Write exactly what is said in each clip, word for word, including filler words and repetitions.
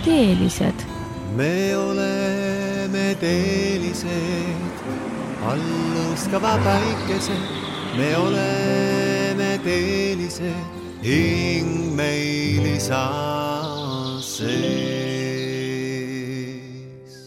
teelised. Me oleme teelised, alluskava päikesed. Me oleme teelised, hing meil isa sees.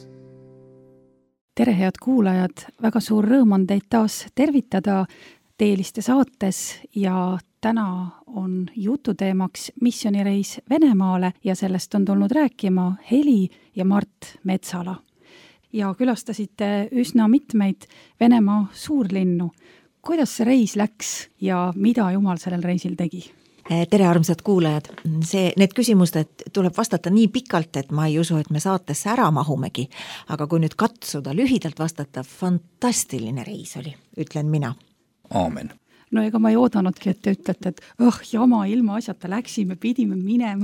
Tere, head kuulajad, väga suur rõõm on teid taas tervitada Teeliste saates ja täna on jututeemaks missioonireis Venemaale ja sellest on tulnud rääkima Heli ja Mart Metsala. Ja külastasite üsna mitmeid Venemaa suurlinnu. Kuidas see reis läks ja mida Jumal sellel reisil tegi? Tere, armsad kuulajad. See, need küsimused tuleb vastata nii pikalt, et ma ei usu, et me saatesse ära mahumegi. Aga kui nüüd katsuda lühidalt vastata, fantastiline reis oli, ütlen mina. Aamen. No ega ma ei oodanudki, et te ütlete, et oh, jama ilma asjata läksime, pidime minema.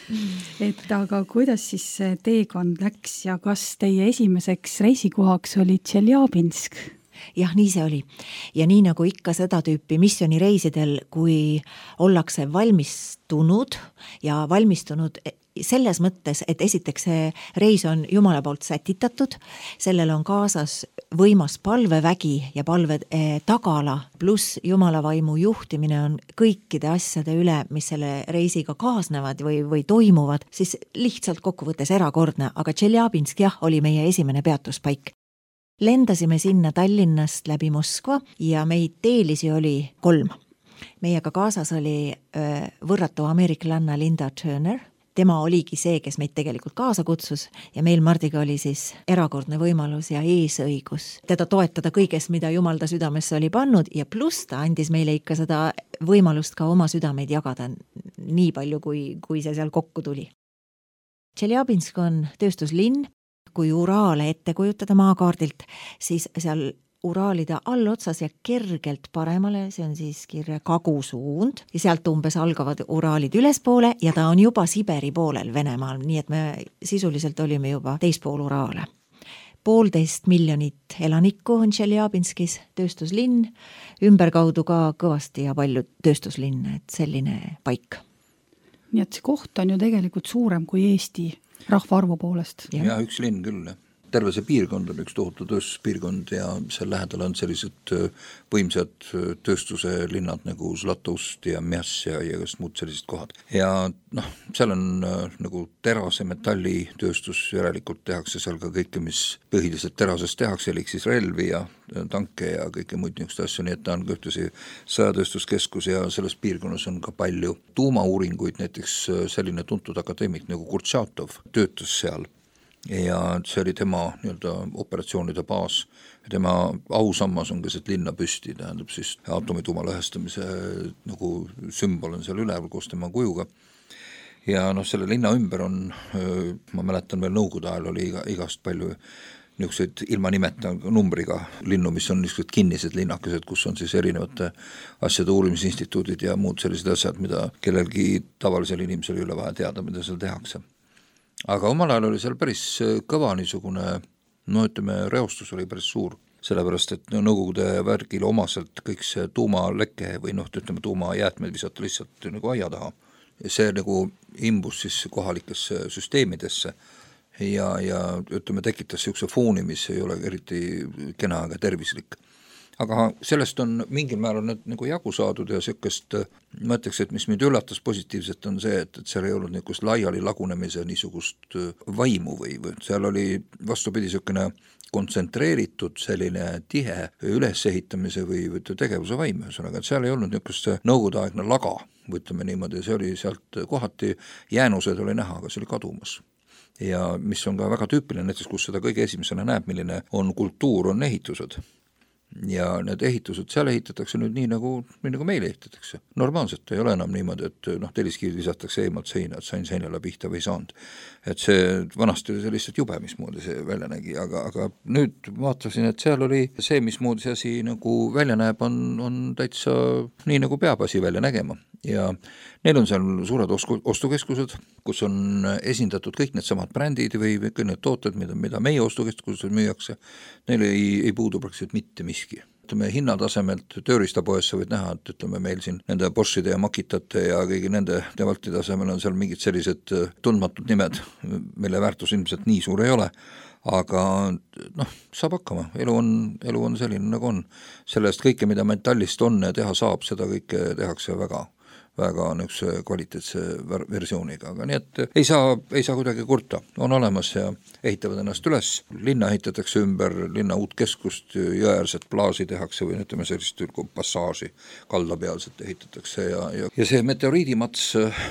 Et aga kuidas siis see teekond läks ja kas teie esimeseks reisikohaks oli Tšeljabinsk? Jah, nii see oli. Ja nii nagu ikka seda tüüpi missioonireisidel, kui ollakse valmistunud ja valmistunud selles mõttes, et esiteks see reis on Jumala poolt sätitatud, sellel on kaasas võimas palvevägi ja palve tagala, pluss Jumala vaimu juhtimine on kõikide asjade üle, mis selle reisiga kaasnevad või, või toimuvad, siis lihtsalt kokkuvõttes erakordne, aga Tšeljabinsk jah, oli meie esimene peatuspaik. Lendasime sinna Tallinnast läbi Moskva ja meid teelisi oli kolm. Meiega kaasas oli võrratu ameeriklanna Linda Turner. Tema oligi see, kes meid tegelikult kaasa kutsus ja meil Mardiga oli siis erakordne võimalus ja eesõigus teda toetada kõigest, mida Jumal ta südamesse oli pannud ja pluss ta andis meile ikka seda võimalust ka oma südameid jagada nii palju, kui, kui see seal kokku tuli. Tšeljabinsk on tööstuslinn. Kui Uraale ette kujutada maakaardilt, siis seal Uraalide allotsas ja kergelt paremale, see on siis kirja kagusuund ja sealt umbes algavad Uraalid ülespoole ja ta on juba Siberi poolel Venemaal, nii et me sisuliselt olime juba teispool Uraale. Poolteist miljonit elanikku on Tšeljabinskis, tööstuslinn, ümberkaudu ka kõvasti ja palju tööstuslinne, et selline paik. Nii et see koht on ju tegelikult suurem kui Eesti rahvaarvu poolest. Ja, ja üks linn küll. Terve see piirkond on üks tohutu tööstuspiirkond ja seal lähedal on sellised võimsad tööstuse linnad nagu Zlatoust ja Mjass ja, ja just muud sellised kohad. Ja noh, seal on nagu terase metallitööstus, järelikult tehakse seal ka kõike, mis põhiliselt terasest tehakse, elik siis relvi ja tanke ja kõike muid niisuguste asju, nii et ta on kõhtasi sõjatööstuskeskus ja selles piirkonnas on ka palju tuumauuringuid, näiteks selline tuntud akadeemik nagu Kurtšatov töötas seal. Ja see oli tema nii-öelda operatsioonide baas. Tema ausammas on keset linna püsti, tähendab siis aatomituuma lõhestamise nagu sümbol on seal üleval koos tema kujuga. Ja noh, selle linna ümber on, ma mäletan veel nõukogude ajal oli iga, igast palju niisuguseid ilma nimeta numbriga linnu, mis on niisugused kinnised linnakesed, kus on siis erinevate asjade uurimisinstituudid ja muud sellised asjad, mida kellelgi tavalisel inimesel ei ole vaja teada, mida seal tehakse. Aga omal ajal oli seal päris kõva niisugune, no ütleme, reostus oli päris suur, sellepärast, et nõukogude värgile omaselt kõik see tuumaleke või noh, ütleme, tuumajäätmed visata lihtsalt nagu aia taha. Ja see nagu imbus siis kohalikesse süsteemidesse ja, ja ütleme, tekitas niisuguse fooni, mis ei ole eriti kena ega tervislik. Aga sellest on mingil määral nüüd nagu jagu saadud ja niisugust, ma ütleks, et mis mind üllatas positiivselt on see, et, et seal ei olnud niisugust laiali lagunemise niisugust vaimu või, või seal oli vastupidi niisugune kontsentreeritud selline tihe ülesehitamise või, või tegevuse vaim, ühesõnaga, et seal ei olnud niisugust nõukogudeaegne laga, ütleme niimoodi, see oli sealt kohati jäänused oli näha, aga see oli kadumas. Ja mis on ka väga tüüpiline, näiteks kus seda kõige esimesena näeb, milline on kultuur, on ehitused. Ja need ehitused, seal ehitatakse nüüd nii nagu, nii nagu meil ehitatakse. Normaalselt ei ole enam niimoodi, et noh, teliskiid visatakse eemalt seina, et sain seinale pihta või saanud. Et see vanasti oli see lihtsalt jube, mismoodi see välja nägi, aga, aga nüüd vaatasin, et seal oli see, mismoodi see asi nagu välja näeb, on, on täitsa nii nagu peab asi välja nägema. Ja neil on seal suured ostukeskused, kus on esindatud kõik need samad brändid või kõik need tooted, mida, mida meie ostukeskused müüakse. Neil ei, ei puudu praktiliselt mitte miski. ütleme, hinnatasemelt tööriistapoes sa võid näha, et ütleme, meil siin nende Boschide ja Makitate ja kõigi nende Devalti tasemel on seal mingid sellised tundmatud nimed, mille väärtus ilmselt nii suur ei ole, aga noh, saab hakkama, elu on, elu on selline nagu on. Sellest kõike, mida metallist on ja teha saab, seda kõike tehakse väga väga niisuguse kvaliteetse versiooniga, aga nii et ei saa, ei saa kuidagi kurta, on olemas ja ehitavad ennast üles, linna ehitatakse ümber, linna uut keskust, jõeäärset plaasi tehakse või ütleme sellist passaaži kaldapealset ehitatakse ja, ja, ja see meteoriidimats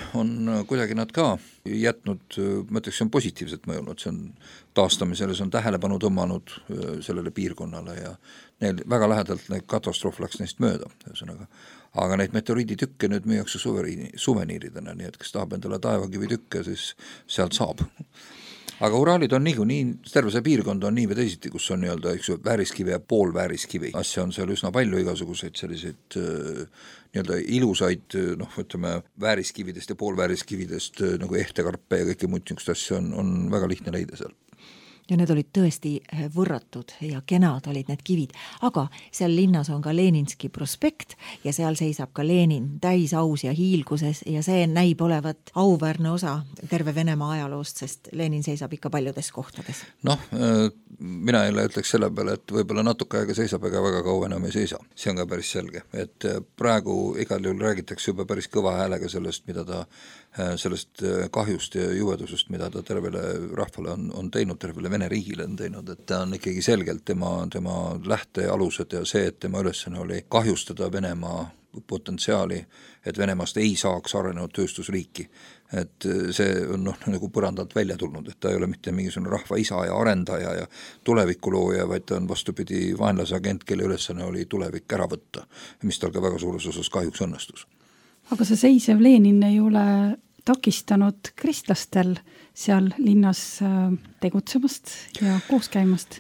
on kuidagi nad ka jätnud, ma ütleks, see on positiivselt mõjunud, see on taastamisele, see on tähelepanu tõmmanud sellele piirkonnale ja neil väga lähedalt neid katastroof läks neist mööda, ühesõnaga. Aga neid meteoriiditükke nüüd müüakse suveriini, suveniiridena, nii et kes tahab endale taevakivi tükke, siis sealt saab. Aga uraalid on niigu, nii, terve see piirkond on nii või teisiti, kus on nii-öelda, eks ju, vääriskivi ja pool vääriskivi. Asja on seal üsna palju igasuguseid selliseid nii-öelda ilusaid, noh, ütleme, vääriskividest ja poolvääriskividest nagu ehtekarpe ja kõike muud niisugust asja on, on väga lihtne leida seal. Ja need olid tõesti võrratud ja kenad olid need kivid, aga seal linnas on ka Leninski prospekt ja seal seisab ka Lenin täis aus ja hiilguses ja see näib olevat auväärne osa terve Venemaa ajaloost, sest Lenin seisab ikka paljudes kohtades. Noh, mina jälle ütleks selle peale, et võib-olla natuke aega seisab, ega väga kaua enam ei seisa. See on ka päris selge, et praegu igal juhul räägitakse juba päris kõva häälega sellest, mida ta sellest kahjust ja juvedusest, mida ta tervele rahvale on, on teinud, tervele Vene riigile on teinud, et ta on ikkagi selgelt tema, tema lähtealused ja see, et tema ülesanne oli kahjustada Venemaa potentsiaali, et Venemaast ei saaks arenenud tööstusriiki. Et see on noh, nagu põrandalt välja tulnud, et ta ei ole mitte mingisugune rahva isa ja arendaja ja tulevikulooja, vaid ta on vastupidi vaenlase agent, kelle ülesanne oli tulevik ära võtta, mis tal ka väga suures osas kahjuks õnnestus. Aga see seisev Lenin ei ole takistanud kristlastel seal linnas tegutsemast ja koos käimast?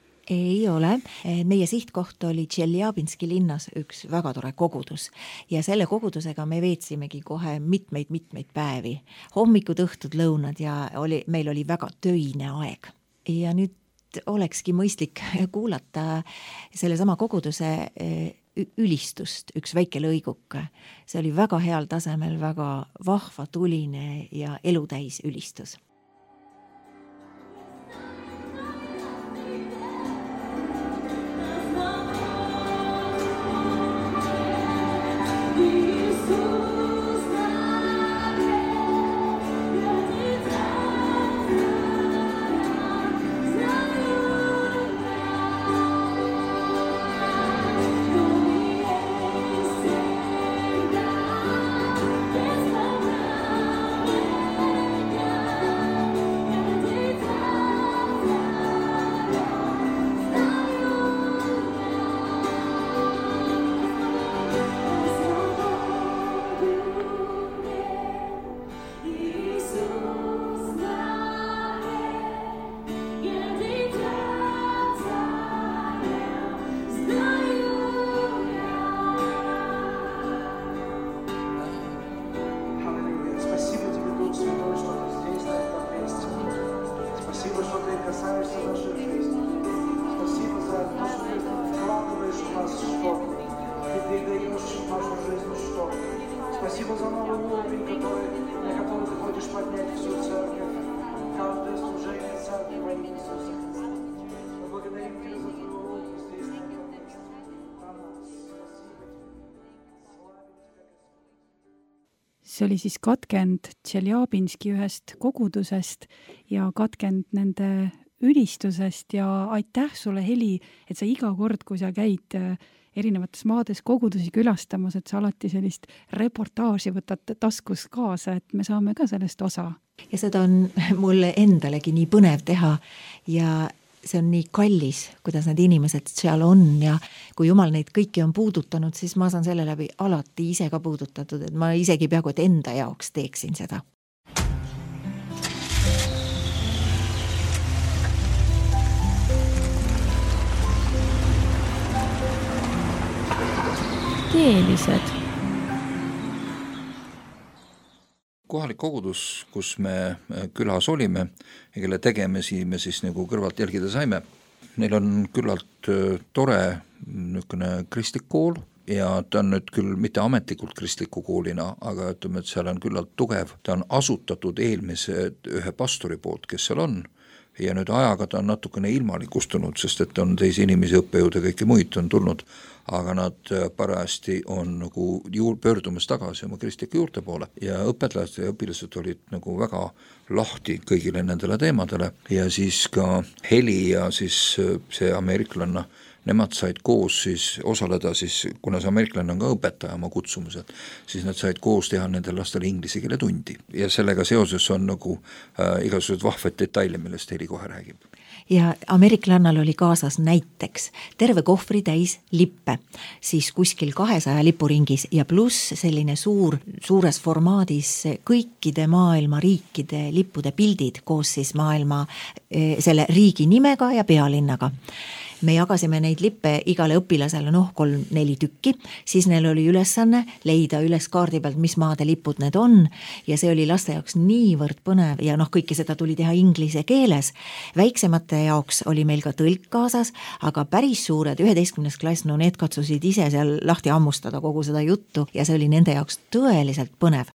Ei ole. Meie sihtkoht oli Tšeljabinski linnas üks väga tore kogudus ja selle kogudusega me veetsimegi kohe mitmeid-mitmeid päevi. Hommikud, õhtud, lõunad ja oli, meil oli väga töine aeg. Ja nüüd olekski mõistlik kuulata selle sama koguduse ülistust, üks väike lõiguke. See oli väga heal tasemel, väga vahva, tuline ja elutäis ülistus. Спасибо за новый уровень, который, на который ты хочешь поднять всю церковь, каждое служение церкви во имя Иисуса Христа. Мы благодарим Тебя за Твою руку здесь, на этом месте. На нас. Спасибо Тебе. Славим Тебя, Господь. See oli siis katkend Tšeljabinski ühest kogudusest ja katkend nende ülistusest ja aitäh sulle, Heli, et sa iga kord, kui sa käid erinevates maades kogudusi külastamas, et sa alati sellist reportaaži võtad taskus kaasa, et me saame ka sellest osa. Ja seda on mulle endalegi nii põnev teha ja see on nii kallis, kuidas need inimesed seal on ja kui Jumal neid kõiki on puudutanud, siis ma saan selle läbi alati ise ka puudutatud, et ma isegi peaaegu et enda jaoks teeksin seda. Keelised. Kohalik kogudus, kus me külas olime ja kelle tegemisi me siis nagu kõrvalt jälgida saime, neil on küllalt tore niisugune kristlik kool ja ta on nüüd küll mitte ametlikult kristliku koolina, aga ütleme, et seal on küllalt tugev, ta on asutatud eelmise ühe pastori poolt, kes seal on, ja nüüd ajaga ta on natukene ilmalikustunud, sest et on teisi inimesi, õppejõude, kõiki muid on tulnud, aga nad parajasti on nagu juur, pöördumas tagasi oma kristlike juurte poole ja õpetajad ja õpilased olid nagu väga lahti kõigile nendele teemadele ja siis ka Heli ja siis see ameeriklanna, nemad said koos siis osaleda siis, kuna see ameeriklanna on ka õpetaja oma kutsumused, siis nad said koos teha nendel lastele inglise keele tundi ja sellega seoses on nagu äh, igasugused vahvad detaile, millest Heli kohe räägib. Ja ameeriklannal oli kaasas näiteks terve kohvri täis lippe, siis kuskil kahesaja lipuringis ja pluss selline suur, suures formaadis kõikide maailma riikide lippude pildid koos siis maailma selle riigi nimega ja pealinnaga. Me jagasime neid lippe igale õpilasele noh kolm-neli tükki, siis neil oli ülesanne leida üles kaardi pealt, mis maade lipud need on ja see oli laste jaoks niivõrd põnev ja noh, kõike seda tuli teha inglise keeles. Väiksemate jaoks oli meil ka tõlk kaasas, aga päris suured üheteistkümnes klass, no need katsusid ise seal lahti ammustada kogu seda juttu ja see oli nende jaoks tõeliselt põnev.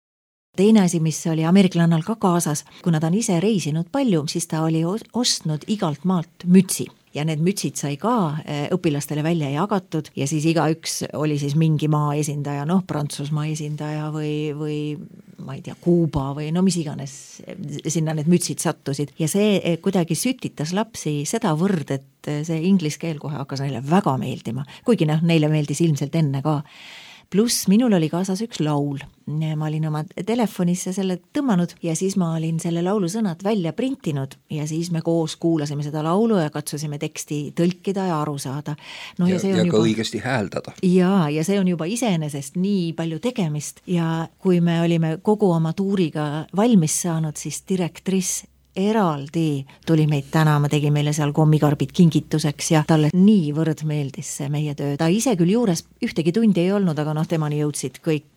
Teine asi, mis oli ameeriklannal ka kaasas, kuna ta on ise reisinud palju, siis ta oli ostnud igalt maalt mütsi. Ja need mütsid sai ka õpilastele välja jagatud ja siis iga üks oli siis mingi maa esindaja, noh Prantsusmaa esindaja või, või ma ei tea, Kuuba või no mis iganes sinna need mütsid sattusid ja see kuidagi sütitas lapsi seda võrd, et see inglise keel kohe hakkas neile väga meeldima, kuigi noh, neile meeldis ilmselt enne ka. Pluss minul oli kaasas üks laul, ma olin oma telefonisse selle tõmmanud ja siis ma olin selle laulu sõnad välja printinud ja siis me koos kuulasime seda laulu ja katsusime teksti tõlkida ja aru saada. No, ja, ja, ja ka juba õigesti hääldada. Ja, ja see on juba iseenesest nii palju tegemist ja kui me olime kogu oma tuuriga valmis saanud, siis direktris eraldi tuli meid tänama, tegi meile seal kommikarbid kingituseks ja talle niivõrd meeldis see meie töö. Ta ise küll juures ühtegi tundi ei olnud, aga noh, temani jõudsid kõik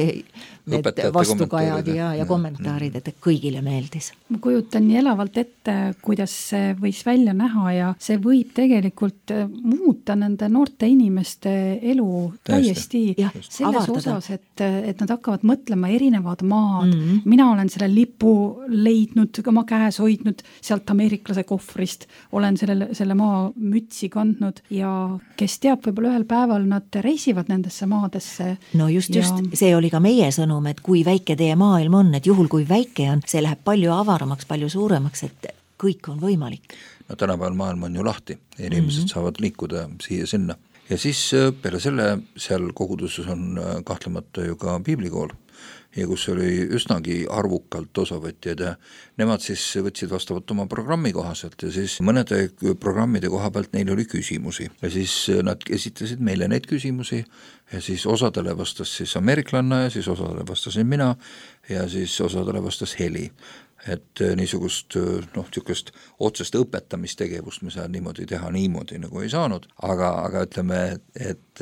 need vastukajad ja, ja kommentaarid, et kõigile meeldis. Ma kujutan nii elavalt ette, kuidas see võis välja näha ja see võib tegelikult muuta nende noorte inimeste elu täiesti ja, selles avardada. Osas, et, et nad hakkavad mõtlema erinevad maad. Mm-hmm. Mina olen selle lipu leidnud oma käes hoidnud sealt ameeriklase kohvrist, olen selle, selle maa mütsi kandnud ja kes teab, võib-olla ühel päeval nad reisivad nendesse maadesse. No just, ja... just, see oli ka meie sõnum, et kui väike teie maailm on, et juhul kui väike on, see läheb palju avaramaks, palju suuremaks, et kõik on võimalik. No tänapäeval maailm on ju lahti, inimesed mm-hmm. saavad liikuda siia sinna ja siis peale selle seal koguduses on kahtlemata ju ka piiblikool ja kus oli üsnagi arvukalt osavõtjad ja nemad siis võtsid vastavalt oma programmi kohaselt ja siis mõnede programmide koha pealt neil oli küsimusi ja siis nad esitasid meile neid küsimusi ja siis osadele vastas siis ameeriklanna ja siis osadele vastasin mina ja siis osadele vastas Heli. Et niisugust noh, niisugust otsest õpetamistegevust me saa niimoodi teha niimoodi nagu ei saanud, aga, aga ütleme, et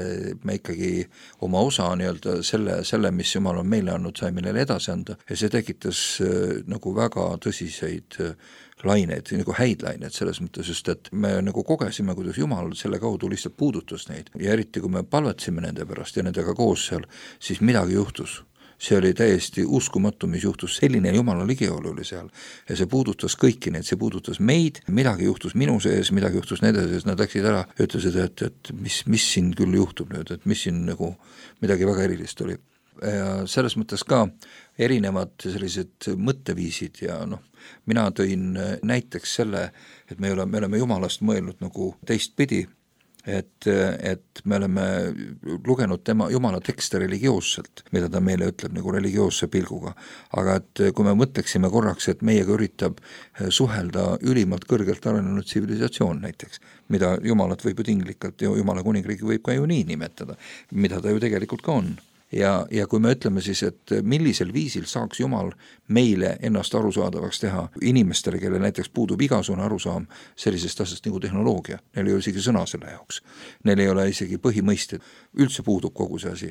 me ikkagi oma osa nii-öelda selle, selle, mis Jumal on meile andnud, sai meile edasi anda ja see tekitas nagu väga tõsiseid laineid, nagu häid laineid selles mõttes, just et me nagu kogesime, kuidas Jumal selle kaudu lihtsalt puudutas neid ja eriti kui me palvetsime nende pärast ja nendega koos seal, siis midagi juhtus. See oli täiesti uskumatu, mis juhtus, selline Jumala ligiolu oli seal ja see puudutas kõiki neid, see puudutas meid, midagi juhtus minu sees, midagi juhtus nende sees, nad läksid ära, ütlesid, et, et mis, mis siin küll juhtub nüüd, et mis siin nagu midagi väga erilist oli. Ja selles mõttes ka erinevad sellised mõtteviisid ja noh, mina tõin näiteks selle, et me oleme, me oleme Jumalast mõelnud nagu teistpidi, et, et me oleme lugenud tema Jumala tekste religioosselt, mida ta meile ütleb nagu religioosse pilguga, aga et kui me mõtleksime korraks, et meiega üritab suhelda ülimalt kõrgelt arenenud tsivilisatsioon näiteks, mida Jumalat võib ju tinglikult ja Jumala kuningriigi võib ka ju nii nimetada, mida ta ju tegelikult ka on. Ja, ja kui me ütleme siis, et millisel viisil saaks Jumal meile ennast arusaadavaks teha inimestele, kelle näiteks puudub igasugune arusaam sellisest asjast nagu tehnoloogia, neil ei ole isegi sõna selle jaoks, neil ei ole isegi põhimõisted, üldse puudub kogu see asi,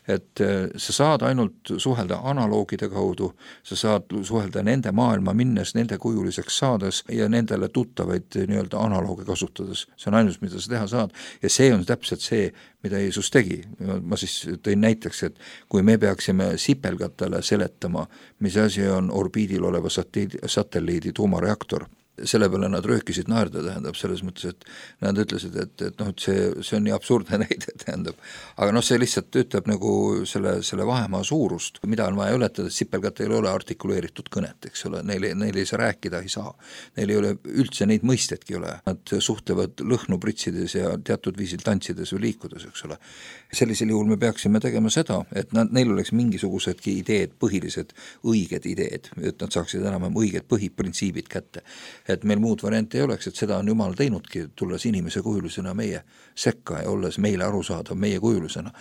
et sa saad ainult suhelda analoogide kaudu, sa saad suhelda nende maailma minnes, nende kujuliseks saades ja nendele tuttavaid nii-öelda analooge kasutades. See on ainus, mida sa teha saad ja see on täpselt see, mida Jeesus tegi. Ma siis tõin näiteks, et kui me peaksime sipelgatele seletama, mis asi on orbiidil oleva satelliidi tuumareaktor, selle peale nad röökisid naerda, tähendab, selles mõttes, et nad ütlesid, et, et, noh, et see, see on nii absurdne näide, tähendab. Aga noh, see lihtsalt ütleb nagu selle, selle vahemaa suurust, mida on vaja ületada, et sipelgatel ei ole artikuleeritud kõnet, eks ole, neil, neil ei saa rääkida, ei saa. Neil ei ole üldse neid mõistetki ole. Nad suhtlevad lõhnu pritsides ja teatud viisil tantsides või liikudes, eks ole. Sellisel juhul me peaksime tegema seda, et nad, neil oleks mingisugusedki ideed, põhilised õiged ideed, et nad saaksid enam õiged põhiprintsiibid kätte. Et meil muud varianti ei oleks, et seda on Jumal teinudki, tulles inimese kujulusena meie sekka ja olles meile arusaadav meie kujulusena.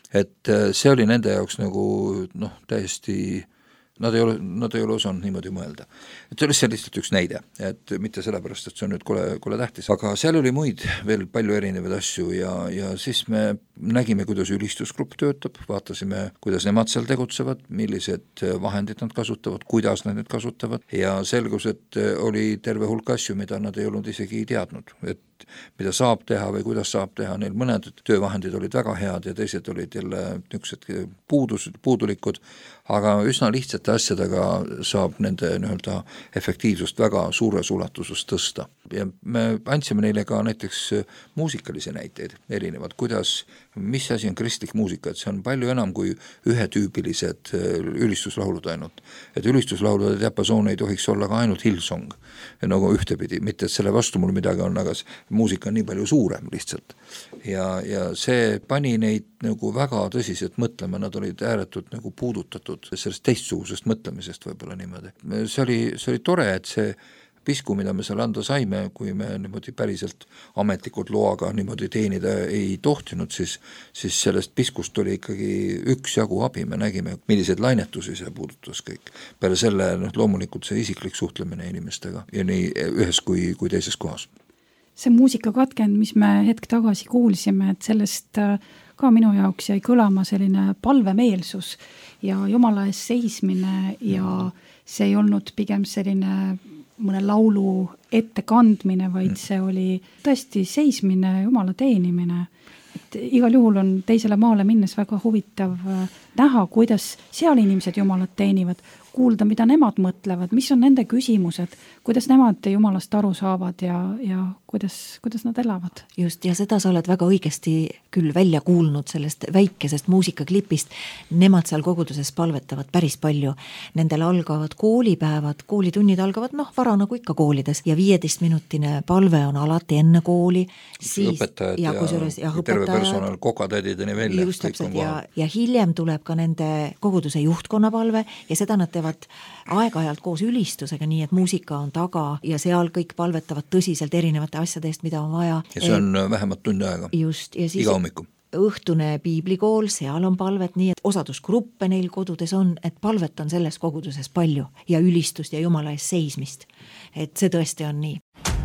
Et see oli nende jaoks nagu noh, täiesti Nad ei ole, nad ei ole osanud niimoodi mõelda. Et see oli lihtsalt üks näide, et mitte sellepärast, et see on nüüd kole, kole tähtis, aga seal oli muid veel palju erinevaid asju ja, ja siis me nägime, kuidas ülistusgrupp töötab, vaatasime, kuidas nemad seal tegutsevad, millised vahendid nad kasutavad, kuidas nad need kasutavad ja selgus, et oli terve hulk asju, mida nad ei olnud isegi teadnud, et mida saab teha või kuidas saab teha, neil mõned töövahendid olid väga head ja teised olid jälle niisugused puudus, puudulikud, aga üsna lihtsate asjadega saab nende nii-öelda efektiivsust väga suures ulatuses tõsta. Ja me andsime neile ka näiteks muusikalisi näiteid erinevad, kuidas, mis asi on kristlik muusika, et see on palju enam kui ühetüübilised ülistuslaulud ainult. Et ülistuslaulude diapasoon ei tohiks olla ka ainult Hillsong, nagu ühtepidi, mitte et selle vastu mul midagi on, aga muusika on nii palju suurem lihtsalt. Ja, ja see pani neid nagu väga tõsiselt mõtlema, nad olid ääretult nagu puudutatud sellest teistsugusest mõtlemisest võib-olla niimoodi. See oli, see oli tore, et see pisku, mida me seal anda saime, kui me niimoodi päriselt ametlikult loaga niimoodi teenida ei tohtinud, siis, siis sellest piskust oli ikkagi üks jagu abi, me nägime, milliseid lainetusi see puudutas kõik. Peale selle noh, loomulikult see isiklik suhtlemine inimestega ja nii ühes kui, kui teises kohas. See muusikakatkend, mis me hetk tagasi kuulsime, et sellest ka minu jaoks jäi kõlama selline palvemeelsus ja Jumala ees seismine ja see ei olnud pigem selline mõne laulu ettekandmine, vaid see oli tõesti seismine, Jumala teenimine. Et igal juhul on teisele maale minnes väga huvitav näha, kuidas seal inimesed Jumalat teenivad, kuulda, mida nemad mõtlevad, mis on nende küsimused, kuidas nemad Jumalast aru saavad ja, ja kuidas, kuidas nad elavad. Just, ja seda sa oled väga õigesti küll välja kuulnud sellest väikesest muusikaklipist. Nemad seal koguduses palvetavad päris palju. Nendel algavad koolipäevad, koolitunnid algavad noh, vara nagu ikka koolides ja viieteist minutine palve on alati enne kooli. Siis, õpetajad ja, ja, ja terve personal, kokatädideni välja. Just täpselt ja, ja hiljem tuleb ka nende koguduse juhtkonna palve ja seda nad teevad aeg-ajalt koos ülistusega, nii et muusika on taga ja seal kõik palvetavad tõsiselt erinevate asjadest, mida on vaja. Ja see on et, vähemalt tunni aega. Just, ja siis iga hommiku. Õhtune piiblikool, seal on palvet nii, et osadusgruppe neil kodudes on, et palvet on selles koguduses palju ja ülistust ja Jumala ees seismist. Et see tõesti on nii.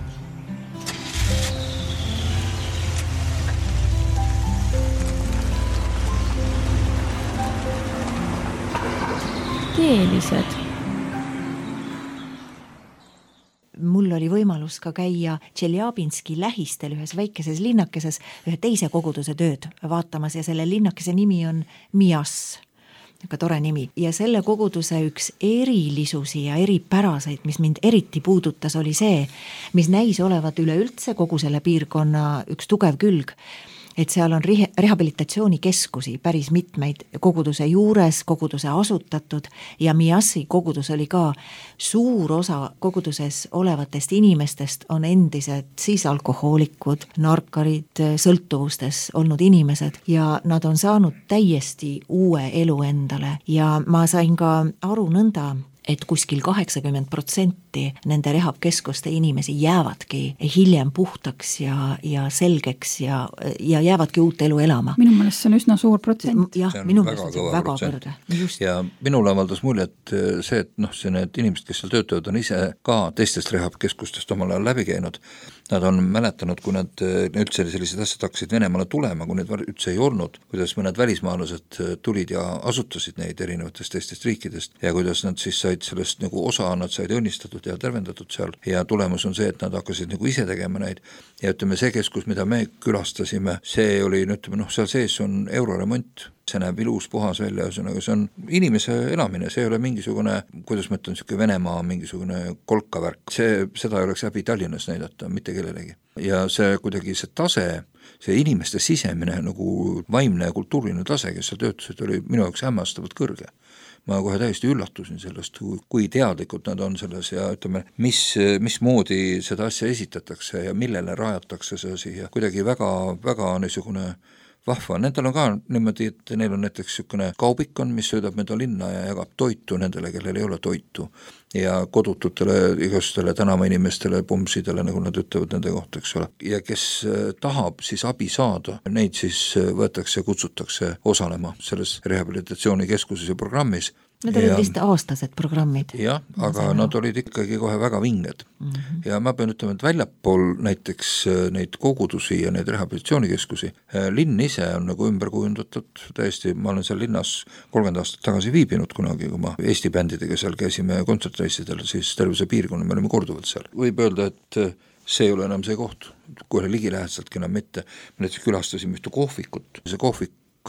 Keelised. Mul oli võimalus ka käia Tšeljabinski lähistel ühes väikeses linnakeses ühe teise koguduse tööd vaatamas ja selle linnakese nimi on Mias. Ka tore nimi. Ja selle koguduse üks erilisusi ja eripäraseid, mis mind eriti puudutas, oli see, mis näis olevat üleüldse kogu selle piirkonna üks tugev külg. Et seal on rehabilitatsioonikeskusi päris mitmeid koguduse juures, koguduse asutatud ja Miasi kogudus oli ka suur osa koguduses olevatest inimestest on endised siis alkohoolikud, narkarid, sõltuvustes olnud inimesed ja nad on saanud täiesti uue elu endale ja ma sain ka aru nõnda, et kuskil kaheksakümmend protsenti nende rehab-keskuste inimesi jäävadki hiljem puhtaks ja, ja selgeks ja, ja jäävadki uut elu elama. Minu meelest see on üsna suur protsent. Jah, minu meelest see on väga kõrge. Ja minule avaldas muljet see, et noh, see need inimesed, kes seal töötavad, on ise ka teistest rehab-keskustest omal ajal läbi käinud. Nad on mäletanud, kui nad üldse sellised asjad hakkasid Venemaale tulema, kui need üldse ei olnud, kuidas mõned välismaalased tulid ja asutasid neid erinevatest teistest riikidest ja kuidas nad siis said sellest nagu osa, nad said õnnistatud ja tervendatud seal ja tulemus on see, et nad hakkasid nagu ise tegema neid ja ütleme, see keskus, mida me külastasime, see oli, ütleme, noh, seal sees on euroremont, see näeb ilus puhas välja, see on inimese elamine, see ei ole mingisugune, kuidas ma ütlen, siuke Venemaa mingisugune kolkavärk, see, seda ei oleks läbi Tallinnas näidata, mitte kellelegi. Ja see kuidagi see tase, see inimeste sisemine nagu vaimne ja kultuuriline tase, kes seal töötasid, oli minu jaoks hämmastavalt kõrge. Ma kohe täiesti üllatusin sellest, kui teadlikud nad on selles ja ütleme, mis, mis moodi seda asja esitatakse ja millele rajatakse see asi ja kuidagi väga, väga niisugune vahva, nendel on ka niimoodi, et neil on näiteks niisugune kaubik on, mis söödab mööda linna ja jagab toitu nendele, kellel ei ole toitu ja kodututele, igastele tänavainimestele, pomsidele, nagu nad ütlevad nende kohta, eks ole. Ja kes tahab siis abi saada, neid siis võetakse ja kutsutakse osalema selles rehabilitatsioonikeskuses ja programmis. Need olid vist aastased programmid. Jah, aga nad olid ikkagi kohe väga vinged. Mm-hmm. Ja ma pean ütlema, et väljapool näiteks neid kogudusi ja neid rehabilitatsioonikeskusi, linn ise on nagu ümber kujundatud täiesti, ma olen seal linnas kolmkümmend aastat tagasi viibinud kunagi, kui ma Eesti bändidega seal käisime kontsertreisidel, siis tervise piirkonna, me olime korduvalt seal. Võib öelda, et see ei ole enam see koht, kohe ligilähedaseltki enam mitte. Me näiteks külastasime ühte kohvikut, see kohvik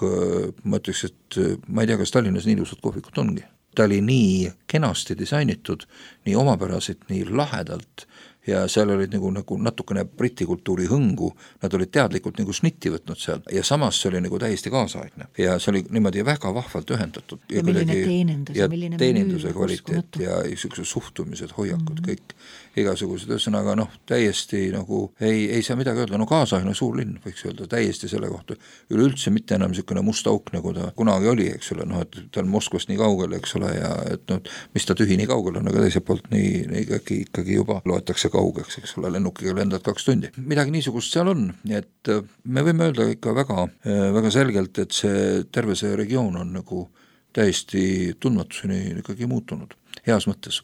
ma ütleks, et ma ei tea, kas Tallinnas nii ilusad kohvikut ongi. Ta oli nii kenasti disainitud, nii omapäraselt, nii lahedalt ja seal olid nagu, nagu natukene briti kultuuri hõngu, nad olid teadlikult nagu snitti võtnud seal ja samas see oli nagu täiesti kaasaegne ja see oli niimoodi väga vahvalt ühendatud. Ja, ja milline teenindus ja milline teeninduse kvaliteet ja niisugused suhtumised, hoiakud, mm-hmm. kõik igasugused, ühesõnaga noh, täiesti nagu ei, ei saa midagi öelda, no kaasaegne suur linn, võiks öelda, täiesti selle kohta, üleüldse mitte enam niisugune must auk, nagu ta kunagi oli, eks ole, noh, et ta on Moskvast nii kaugel, eks ole, ja et noh, mis ta tühi nii kaugel on, aga teiselt poolt nii, nii ikkagi, ikkagi juba loetakse kaugeks, eks ole, lennukiga lendad kaks tundi. Midagi niisugust seal on, et me võime öelda ikka väga, väga selgelt, et see terve see regioon on nagu täiesti tundmatuseni ikkagi muutunud, heas mõttes.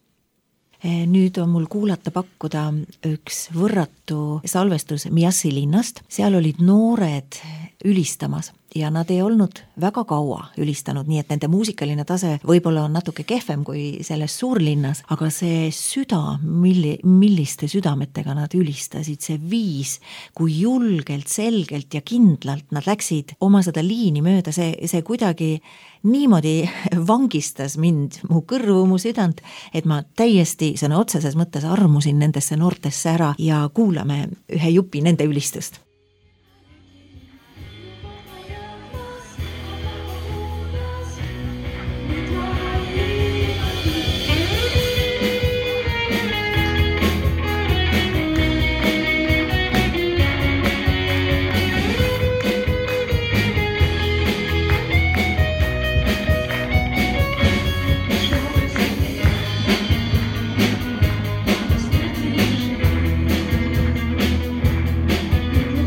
Nüüd on mul kuulata pakkuda üks võrratu salvestus Miassi linnast, seal olid noored ülistamas ja nad ei olnud väga kaua ülistanud, nii et nende muusikaline tase võib-olla on natuke kehvem kui selles suurlinnas, aga see süda, milli, milliste südametega nad ülistasid, see viis, kui julgelt, selgelt ja kindlalt nad läksid oma seda liini mööda, see, see kuidagi niimoodi vangistas mind, mu kõrvu, mu südant, et ma täiesti sõna otseses mõttes armusin nendesse noortesse ära ja kuulame ühe jupi nende ülistust. Thank you.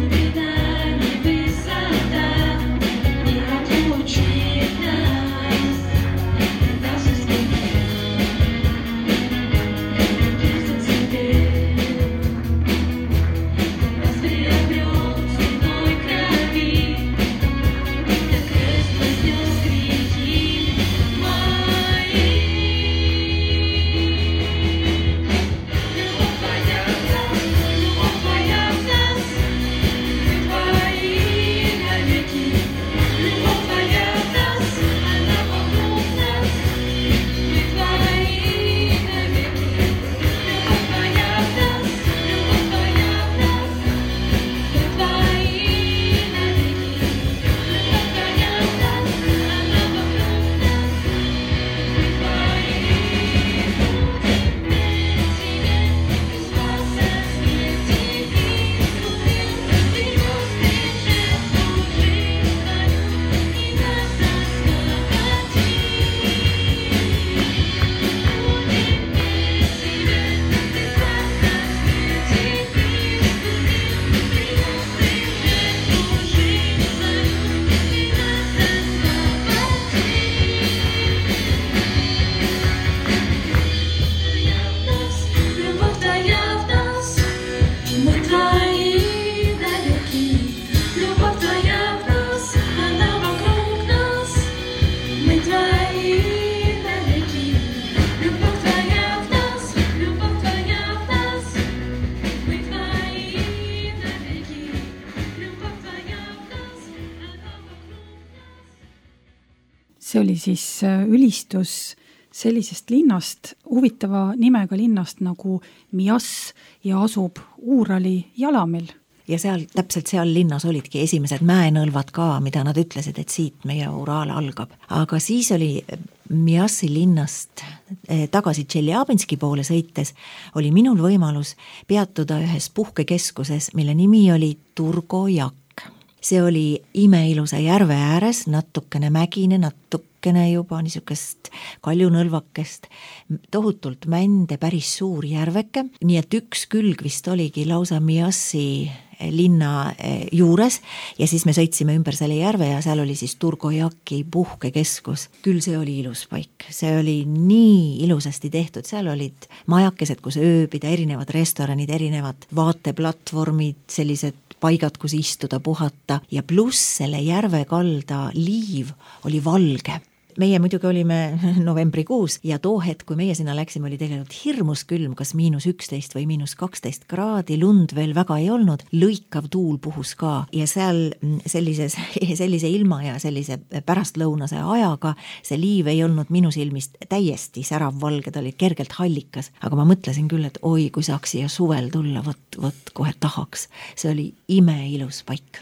see oli siis ülistus sellisest linnast, huvitava nimega linnast nagu Mias ja asub Uurali jalamil. Ja seal, täpselt seal linnas olidki esimesed mäenõlvad ka, mida nad ütlesid, et siit meie Uraal algab. Aga siis oli Miasi linnast tagasi Tšeljabinski poole sõites, oli minul võimalus peatuda ühes puhkekeskuses, mille nimi oli Turgojak. See oli imeilusa järve ääres, natukene mägine, natukene juba niisugust kaljunõlvakest, tohutult mände päris suur järveke, nii et üks külg vist oligi lausa Miasi linna juures ja siis me sõitsime ümber selle järve ja seal oli siis Turgojaki puhkekeskus. Küll see oli ilus paik, see oli nii ilusasti tehtud, seal olid majakesed, kus ööbida, erinevad restoranid, erinevad vaateplatvormid, sellised paigad, kus istuda, puhata ja pluss selle järvekalda liiv oli valge. Meie muidugi olime novembrikuus ja too hetk, kui meie sinna läksime, oli tegelikult hirmus külm, kas miinus üksteist või miinus kaksteist kraadi, lund veel väga ei olnud, lõikav tuul puhus ka ja seal sellises, sellise ilma ja sellise pärastlõunase ajaga see liiv ei olnud minu silmist täiesti särav valge, ta oli kergelt hallikas, aga ma mõtlesin küll, et oi, kui saaks siia suvel tulla, võt, võt kohe tahaks. See oli imeilus paik.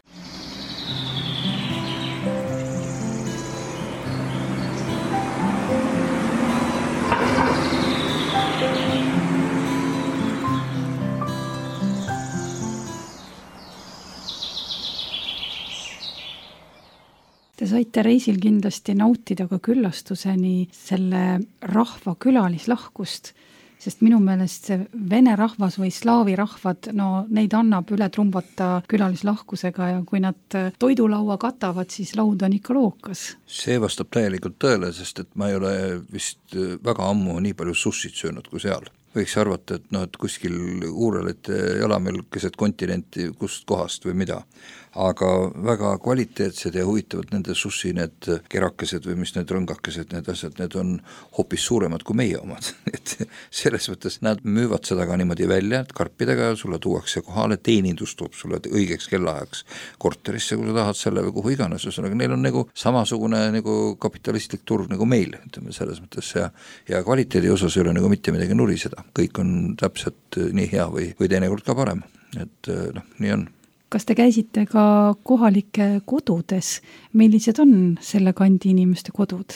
Te saite reisil kindlasti nautida ka küllastuseni selle rahva külalislahkust, sest minu meelest see vene rahvas või slaavi rahvad, no neid annab üle trumbata külalislahkusega ja kui nad toidulaua katavad, siis laud on ikka lookas. See vastab täielikult tõele, sest et ma ei ole vist väga ammu nii palju sussit söönud kui seal. Võiks arvata, et, no, et kuskil Uuralite jalamil keset kontinenti kust kohast või mida. Aga väga kvaliteetsed ja huvitavad nende sussi need kerakesed või mis need rõngakesed, need asjad, need on hoopis suuremad kui meie omad. Et selles mõttes nad müüvad seda ka niimoodi välja, et karpidega sulle tuuakse kohale, teenindus toob sulle õigeks kellaajaks korterisse, kui sa tahad selle või kuhu iganes, aga neil on nagu samasugune nagu kapitalistlik turg nagu meil, ütleme selles mõttes ja, ja kvaliteedi osas ei ole nagu mitte midagi nuriseda, kõik on täpselt nii hea või, või teinekord ka parem, et noh, nii on. Kas te käisite ka kohalike kodudes? Millised on selle kandi inimeste kodud?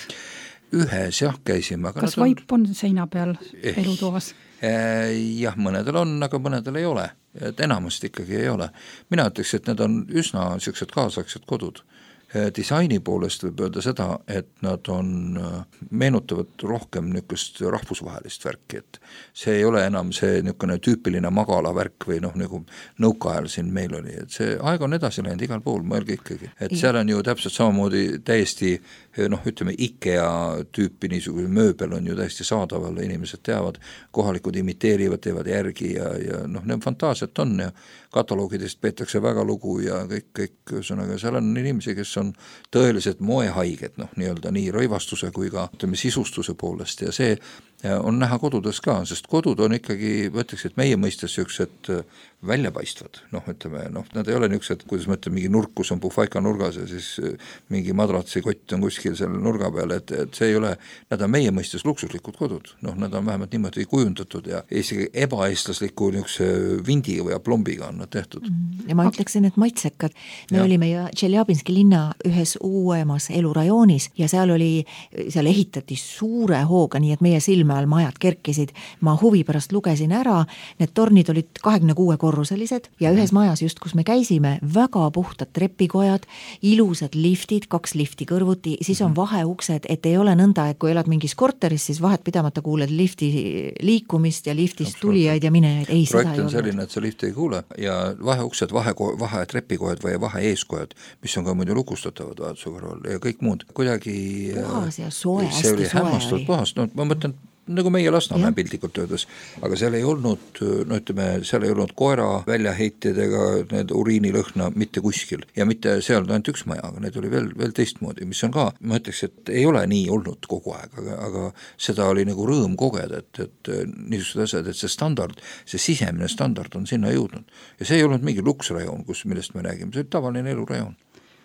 Ühes jah käisime. Kas vaip on seina peal eh, elutoas? Eh, jah, mõnedel on, aga mõnedel ei ole. Et enamast ikkagi ei ole. Mina ütleks, et need on üsna sellised kaasaegsed kodud. Disaini poolest võib öelda seda, et nad on, meenutavad rohkem niisugust rahvusvahelist värki, et see ei ole enam see niisugune tüüpiline magala värk või noh, nagu nõukaajal siin meil oli, et see aeg on edasi läinud igal pool, mõelge ikkagi, et seal on ju täpselt samamoodi täiesti noh, ütleme IKEA tüüpi niisugune mööbel on ju täiesti saadaval, inimesed teavad, kohalikud imiteerivad, teevad järgi ja, ja noh, need fantaasiat on ja kataloogidest peetakse väga lugu ja kõik, kõik, ühesõnaga seal on inimesi, kes on tõeliselt moehaiged, noh, nii-öelda nii rõivastuse kui ka ütleme, sisustuse poolest ja see on näha kodudes ka, sest kodud on ikkagi, võtaks, et meie mõistes niisugused väljapaistvad, noh, ütleme, noh, nad ei ole niisugused, kuidas ma ütlen, mingi nurk, kus on puhvaika nurgas ja siis mingi madratsi kott on kuskil selle nurga peal, et, et see ei ole, nad on meie mõistes luksuslikud kodud, noh, nad on vähemalt niimoodi kujundatud ja isegi ebaeestlasliku niisuguse vindi või plombiga on nad tehtud. Ja ma ütleksin, et maitsekad. Me ja. olime ja Tšeljabinski linna ühes uuemas elurajoonis ja seal oli, seal ehitati suure hooga, nii et meie silm all majad kerkisid. Ma huvi pärast lugesin ära, need tornid olid kahekümne kuue korruselised ja ühes majas just, kus me käisime, väga puhtad trepikojad, ilusad liftid, kaks lifti kõrvuti, siis on vaheuksed, et ei ole nõnda, et kui elad mingis korteris, siis vahet pidamata kuuled lifti liikumist ja liftist tulijaid ja minejaid. Ei, projekt on selline, et sa lifti ei kuule ja vaheuksed, vahe, vahe trepikojad või vahe eeskojad, mis on ka muidu lukustatavad vajaduse korral ja kõik muud. Kuidagi puhas ja soe, see oli hämmastatud puhas, no ma mõtlen nagu meie Lasnamäe piltlikult öeldes, aga seal ei olnud, no ütleme, seal ei olnud koera väljaheitjad ega need uriinilõhna mitte kuskil ja mitte seal ainult üks maja, aga need oli veel, veel teistmoodi, mis on ka, ma ütleks, et ei ole nii olnud kogu aeg, aga, aga seda oli nagu rõõm kogeda, et, et niisugused asjad, et see standard, see sisemine standard on sinna jõudnud ja see ei olnud mingi luksrajoon, kus, millest me räägime, see oli tavaline elurajoon.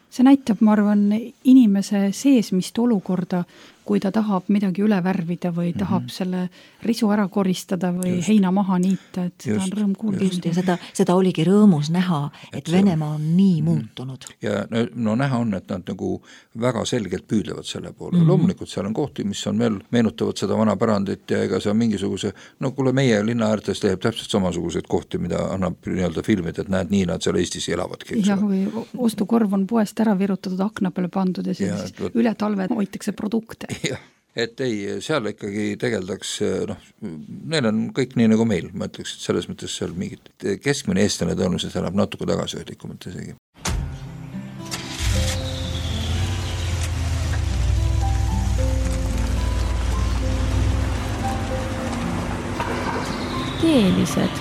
see näitab, ma arvan, inimese seesmist olukorda, kui ta tahab midagi üle värvida või tahab mm-hmm. selle risu ära koristada või just. Heina maha niita, et seda just, on rõõm kuulda. Just, ja seda, seda oligi rõõmus näha, et, et Venemaa on nii mm. muutunud. Ja no, no näha on, et nad nagu väga selgelt püüdlevad selle poole. Mm. Loomulikult seal on kohti, mis on veel, meenutavad seda vana pärandit ja ega see on mingisuguse, no kuule meie linna äärtes leiab täpselt samasuguseid kohti, mida annab nii-öelda filmid, et näed, nii nad seal Eestis elavadki. Jah, või ostukorv on poest ära virutatud, akna peale pandud ja siis ja, võt... üle talve hoitakse produkte. Jah, et ei, seal ikkagi tegeldaks, noh, neil on kõik nii nagu meil, ma ütleks, et selles mõttes seal mingit keskmine eestlane tõenäoliselt elab natuke tagasihoidlikumalt isegi. Keelised.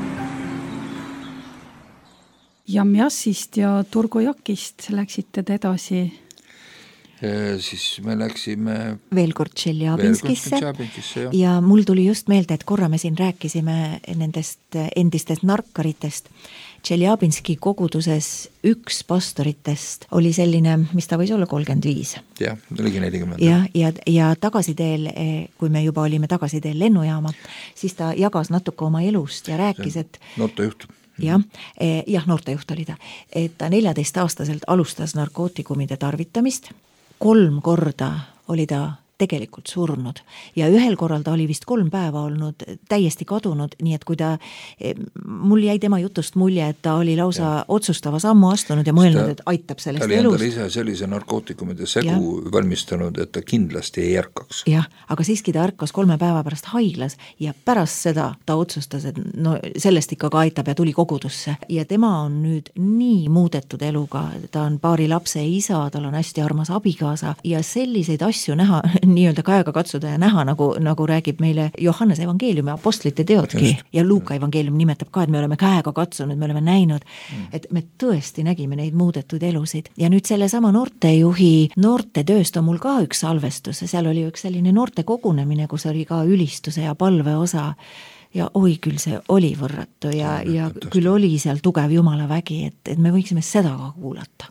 Ja Mjassist ja Turgojakist läksite te edasi? Siis me läksime veel kord Tšeljabinskisse ja. ja mul tuli just meelde, et korra me siin rääkisime nendest endistest narkaritest. Tšeljabinski koguduses üks pastoritest oli selline, mis ta võis olla kolmkümmend viis. Jah, oligi nelikümmend. Ja, ja, ja tagasiteel, kui me juba olime tagasiteel lennujaama, siis ta jagas natuke oma elust ja rääkis, et noortejuht. Jah, jah, noortejuht oli ta, et ta neljateist aastaselt alustas narkootikumide tarvitamist. Kolm korda oli ta tegelikult surnud ja ühel korral ta oli vist kolm päeva olnud täiesti kadunud, nii et kui ta, mul jäi tema jutust mulje, et ta oli lausa ja. Otsustava sammu astunud ja mõelnud, et aitab sellest elust. Ta oli endale ise sellise narkootikumide segu ja. Valmistanud, et ta kindlasti ei ärkaks. Jah, aga siiski ta ärkas kolme päeva pärast haiglas ja pärast seda ta otsustas, et no sellest ikka ka aitab ja tuli kogudusse. Ja tema on nüüd nii muudetud eluga, ta on paari lapse isa, tal on hästi armas abikaasa ja selliseid asju näha nii-öelda käega katsuda ja näha, nagu, nagu räägib meile Johannes evangeeliumi apostlite teodki just. Ja Luuka evangeelium nimetab ka, et me oleme käega katsunud, me oleme näinud, mm. et me tõesti nägime neid muudetud elusid. Ja nüüd selle sama noortejuhi noorte tööst on mul ka üks salvestus ja seal oli üks selline noorte kogunemine, kus oli ka ülistuse ja palve osa ja oi küll see oli võrratu ja, ja, ja küll oli seal tugev Jumala vägi, et, et me võiksime seda ka kuulata.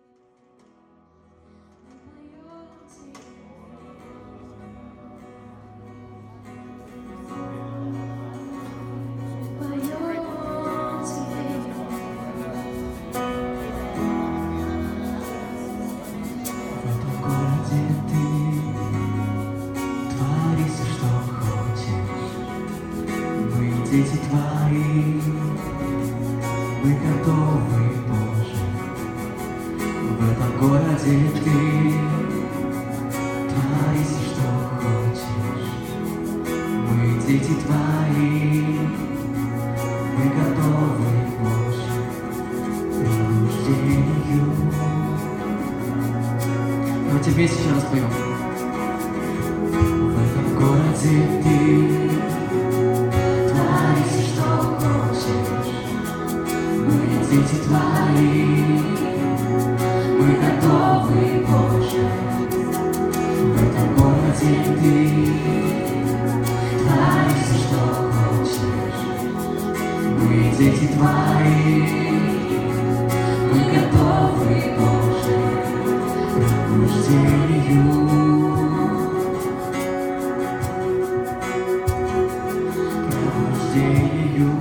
Дети твои, мы готовы, Боже, в этом городе ты творись, что хочешь. Мы дети твои, мы готовы, Боже, к пробуждению. Давайте вместе еще раз поем. В этом городе ты дети твои, мы готовы, Боже, в этом городе ты творись, что хочешь. Мы дети твои, мы готовы, Боже, к пробуждению. К пробуждению.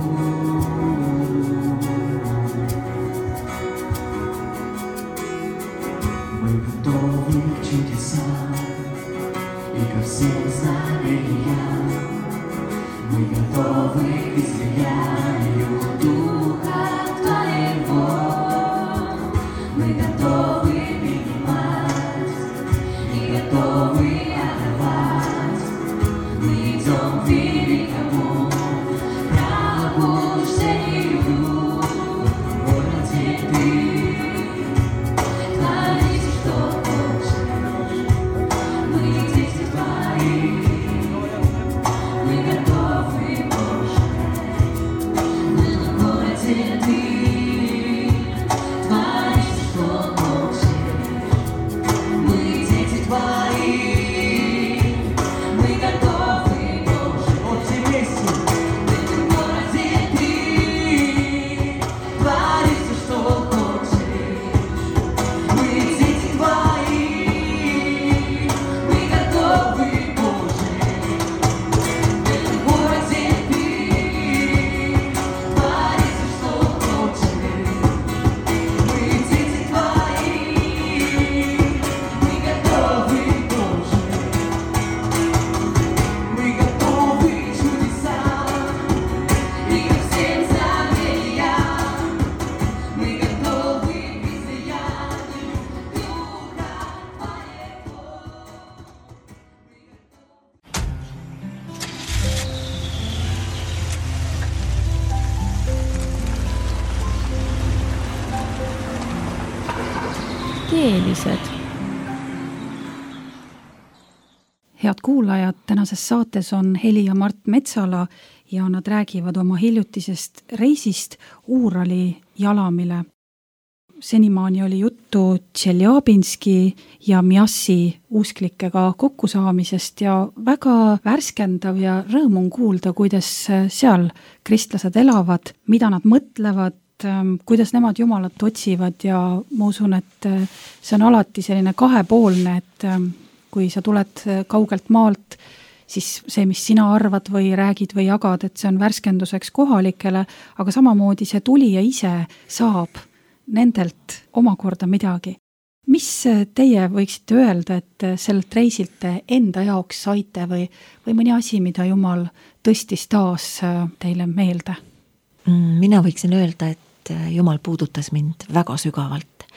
И ко всем знамениям мы готовы к излиянию Духа Твоего. Мы готовы принимать и готовы отдавать. Мы идем к великому пробуждению. В городе ты творись, что мы готовы, Боже, вот все вместе. keelised. Head kuulajad, tänases saates on Heli ja Mart Metsala ja nad räägivad oma hiljutisest reisist Uurali jalamile. Senimaani oli juttu Tšeljabinski ja Miassi usklikega kokkusaamisest ja väga värskendav ja rõõm on kuulda, kuidas seal kristlased elavad, mida nad mõtlevad, kuidas nemad Jumalat otsivad ja ma usun, et see on alati selline kahepoolne, et kui sa tuled kaugelt maalt, siis see, mis sina arvad või räägid või jagad, et see on värskenduseks kohalikele, aga samamoodi see tulija ise saab nendelt omakorda midagi. Mis teie võiksite öelda, et sellelt reisilt enda jaoks saite või, või mõni asi, mida Jumal tõstis taas teile meelde? Mina võiksin öelda, et Jumal puudutas mind väga sügavalt.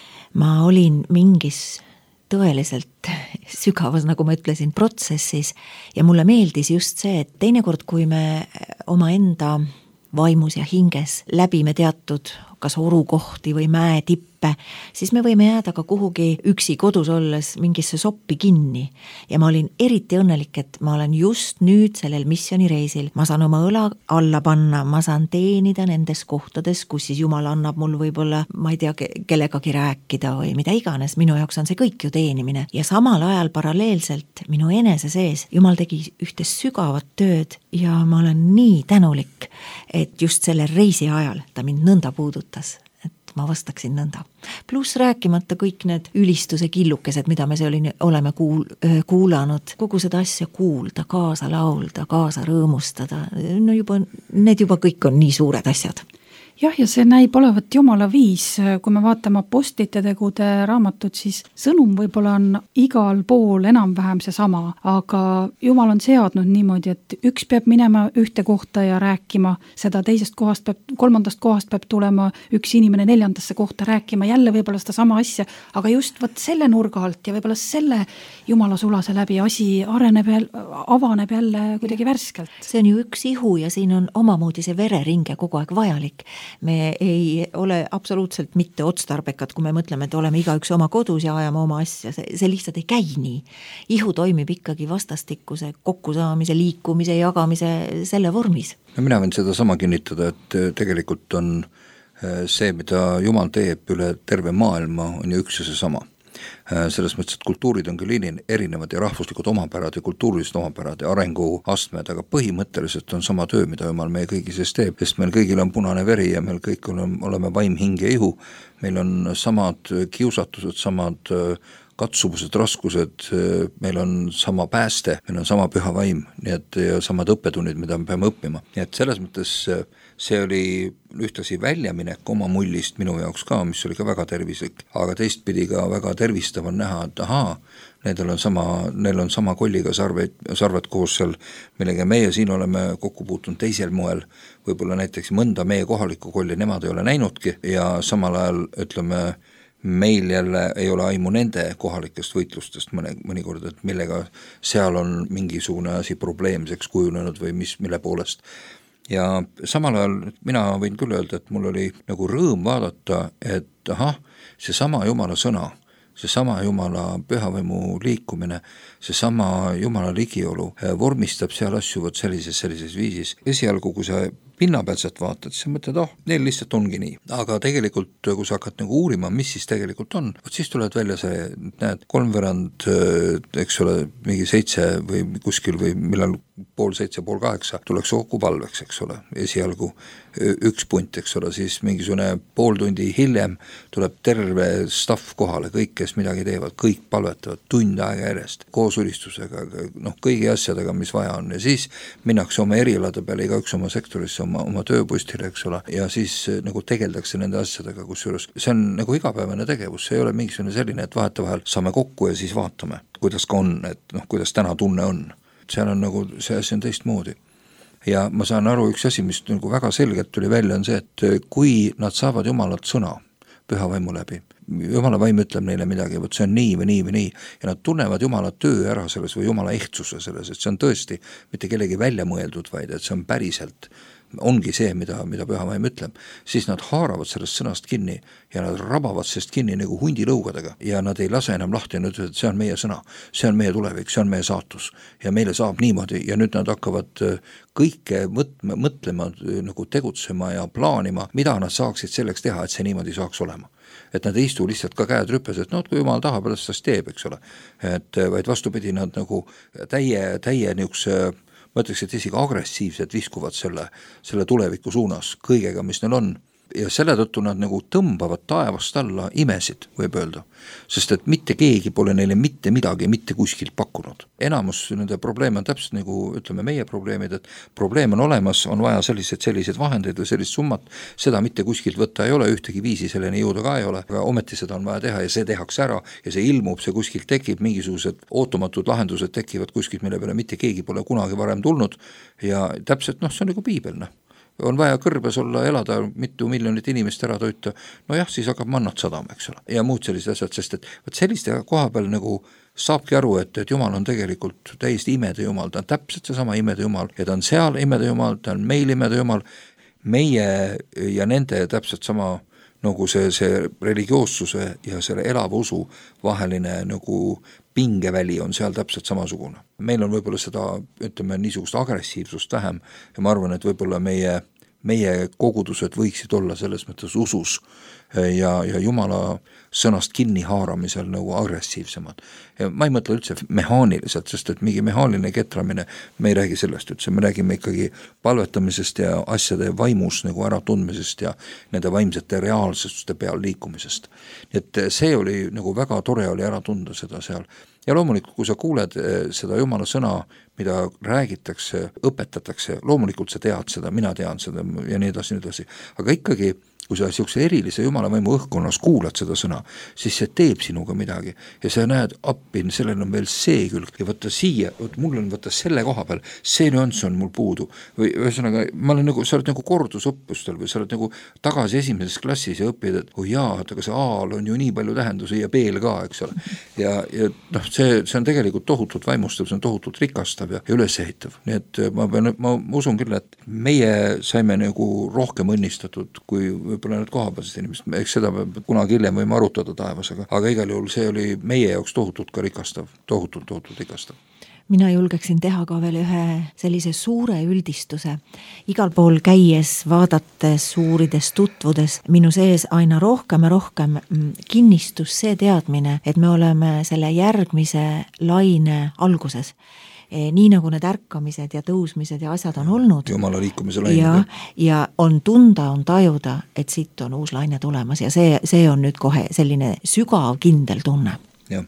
Ma olin mingis tõeliselt sügavas, nagu ma ütlesin, protsessis ja mulle meeldis just see, et teinekord, kui me oma enda vaimus ja hinges läbime teatud kas orukohti või mäetippe, siis me võime jääda ka kuhugi üksi kodus olles mingisse soppi kinni. Ja ma olin eriti õnnelik, et ma olen just nüüd sellel missioonireisil. Ma saan oma õla alla panna, ma saan teenida nendes kohtades, kus siis Jumal annab mul võib-olla, ma ei tea, kellegagi rääkida või mida iganes. Minu jaoks on see kõik ju teenimine. Ja samal ajal paralleelselt minu enese sees Jumal tegi ühte sügavat tööd ja ma olen nii tänulik, et just selle reisi ajal ta mind nõnda puudutas. Et ma vastaksin nõnda. Pluss rääkimata kõik need ülistuse killukesed, mida me see oli, oleme kuul, kuulanud, kogu seda asja kuulda, kaasa laulda, kaasa rõõmustada, no juba, need juba kõik on nii suured asjad. Jah, ja see näib olevat Jumala viis, kui me vaatame apostlite tegude raamatut, siis sõnum võib-olla on igal pool enam-vähem see sama, aga Jumal on seadnud niimoodi, et üks peab minema ühte kohta ja rääkima, seda teisest kohast peab, kolmandast kohast peab tulema üks inimene neljandasse kohta rääkima, jälle võib-olla seda sama asja, aga just võt selle nurga alt ja võib-olla selle Jumala sulase läbi asi areneb jälle, avaneb jälle kuidagi värskelt. See on ju üks ihu ja siin on omamoodi see vereringe kogu aeg vajalik. Me ei ole absoluutselt mitte otstarbekad, kui me mõtleme, et oleme igaüks oma kodus ja ajame oma asja. See, see lihtsalt ei käi nii. Ihu toimib ikkagi vastastikuse kokkusaamise, liikumise, jagamise selle vormis. No mina võin seda sama kinnitada, et tegelikult on see, mida Jumal teeb üle terve maailma, on ju üks ja see sama. Selles mõttes, et kultuurid on küll erinevad ja rahvuslikud omapärad ja kultuurilised omapärad ja arenguastmed, aga põhimõtteliselt on sama töö, mida Jumal meie kõigi sees teeb, sest meil kõigil on punane veri ja meil kõik oleme, oleme vaim, hing ja ihu. Meil on samad kiusatused, samad katsumused, raskused, meil on sama pääste, meil on sama püha vaim, nii et ja samad õppetunnid, mida me peame õppima. Nii et selles mõttes see oli ühtlasi väljaminek oma mullist minu jaoks ka, mis oli ka väga tervislik, aga teistpidi ka väga tervistav on näha, et ahaa, neil on sama, neil on sama kolliga sarved, sarved koos seal, millega meie siin oleme kokku puutunud teisel moel, võib-olla näiteks mõnda meie kohalikku kolli nemad ei ole näinudki ja samal ajal ütleme, meil jälle ei ole aimu nende kohalikest võitlustest mõne, mõnikord, et millega seal on mingisugune asi probleemseks kujunenud või mis, mille poolest. Ja samal ajal mina võin küll öelda, et mul oli nagu rõõm vaadata, et ahah, see sama Jumala sõna, see sama Jumala pühavaimu liikumine, see sama Jumala ligiolu vormistab seal asju võt sellises, sellises viisis. Esialgu, kui sa pinnapealselt vaatad, siis mõtled, oh, neil lihtsalt ongi nii. Aga tegelikult, kui sa hakkad nagu uurima, mis siis tegelikult on, võt siis tuleb välja see, näed, kolmverand, eks ole, mingi seitse või kuskil või millal pool seitse, pool kaheksa, tuleks kokku palveks, eks ole, esialgu üks punt, eks ole, siis mingisugune pool tundi hiljem tuleb terve staff kohale, kõik, kes midagi teevad, kõik palvetavad tund aega järjest, koos ülistusega, noh, kõigi asjadega, mis vaja on ja siis minnakse oma erialade peale, igaüks oma sektorisse, oma, oma tööpostile, eks ole, ja siis nagu tegeldakse nende asjadega, kusjuures see on nagu igapäevane tegevus, see ei ole mingisugune selline, et vahetevahel saame kokku ja siis vaatame, kuidas ka on, et noh, kuidas täna tunne on. Seal on nagu, see asi on teistmoodi. Ja ma saan aru, üks asi, mis nagu väga selgelt tuli välja, on see, et kui nad saavad Jumalat sõna püha vaimu läbi, Jumala vaim ütleb neile midagi, võt see on nii või nii või nii, ja nad tunnevad Jumala töö ära selles või Jumala ehtsuse selles, et see on tõesti mitte kellegi välja mõeldud, vaid et see on päriselt ongi see, mida, mida Pühavaim ütleb, siis nad haaravad sellest sõnast kinni ja nad rabavad sellest kinni nagu hundilõugadega ja nad ei lase enam lahti ja nad ütlevad, et see on meie sõna, see on meie tulevik, see on meie saatus ja meile saab niimoodi ja nüüd nad hakkavad kõike mõtlema, mõtlema nagu tegutsema ja plaanima, mida nad saaksid selleks teha, et see niimoodi saaks olema. Et nad ei istu lihtsalt ka käed rüppes, et no, kui jumal tahab, alles tas teeb, eks ole. Et vaid vastupidi, nad nagu täie, täie niisuguse ma ütleks, et isegi agressiivselt viskuvad selle, selle tuleviku suunas kõigega, mis neil on. Ja selle tõttu nad nagu tõmbavad taevast alla imesid, võib öelda. Sest et mitte keegi pole neile mitte midagi mitte kuskilt pakkunud. Enamus nende probleeme on täpselt nagu, ütleme, meie probleemid, et probleem on olemas, on vaja sellised, sellised vahendeid või sellist summat, seda mitte kuskilt võtta ei ole, ühtegi viisi selleni jõuda ka ei ole, aga ometi seda on vaja teha ja see tehakse ära ja see ilmub, see kuskilt tekib, mingisugused ootumatud lahendused tekivad kuskilt, mille peale mitte keegi pole kunagi varem tulnud ja täpselt, noh, see on nagu piibel, noh. On vaja kõrbes olla, elada, mitu miljonit inimest ära toita, no jah, siis hakkab mannat sadama, eks ole. Ja muud sellised asjad, sest et võt selliste koha peal nagu saabki aru, et, et Jumal on tegelikult täiesti imede Jumal, ta on täpselt seesama imede Jumal ja ta on seal imede Jumal, ta on meil imede Jumal, meie ja nende täpselt sama nagu see, see religioossuse ja selle elava usu vaheline nagu pingeväli on seal täpselt samasugune. Meil on võib-olla seda, ütleme, niisugust agressiivsust vähem ja ma arvan, et võib-olla meie, meie kogudused võiksid olla selles mõttes usus ja, ja Jumala sõnast kinni haaramisel nagu agressiivsemad. Ja ma ei mõtle üldse mehaaniliselt, sest et mingi mehaaniline ketramine, me ei räägi sellest üldse, me räägime ikkagi palvetamisest ja asjade vaimus nagu äratundmisest ja nende vaimsete reaalsuste peal liikumisest. Et see oli nagu väga tore oli ära tunda seda seal. Ja loomulikult, kui sa kuuled seda Jumala sõna, mida räägitakse, õpetatakse, loomulikult sa tead seda, mina tean seda ja nii edasi, nii edasi. Aga ikkagi, kui sa siukse erilise Jumala vaimu õhkkonnas kuulad seda sõna, siis see teeb sinuga midagi ja sa näed appi, sellel on veel see külg ja võtta siia, võt, mul on võtta selle koha peal, see nüanss on mul puudu või ühesõnaga, ma olen nagu, sa oled nagu kordusõppustel või sa oled nagu tagasi esimeses klassis ja õpid, et oh jaa, aga see A-l on ju nii palju tähendusi ja B-l ka, eks ole. Ja, ja noh, see, see on tegelikult tohutult vaimustav, see on tohutult rikastav ja, ja ülesehitav. Nii et ma, pean, ma usun küll, et meie saime nagu rohkem õnnistatud kui võib-olla need kohapealsed inimesed, eks seda kunagi hiljem võime arutada taevas, aga, aga igal juhul see oli meie jaoks tohutult ka rikastav, tohutult, tohutult rikastav. Mina julgeksin teha ka veel ühe sellise suure üldistuse. Igal pool käies, vaadates, uurides, tutvudes, minu sees aina rohkem ja rohkem kinnistus see teadmine, et me oleme selle järgmise laine alguses. Nii nagu need ärkamised ja tõusmised ja asjad on olnud. Jumala liikumise laine. Ja, ja on tunda, on tajuda, et siit on uus laine tulemas ja see, see on nüüd kohe selline sügav kindel tunne. Jah.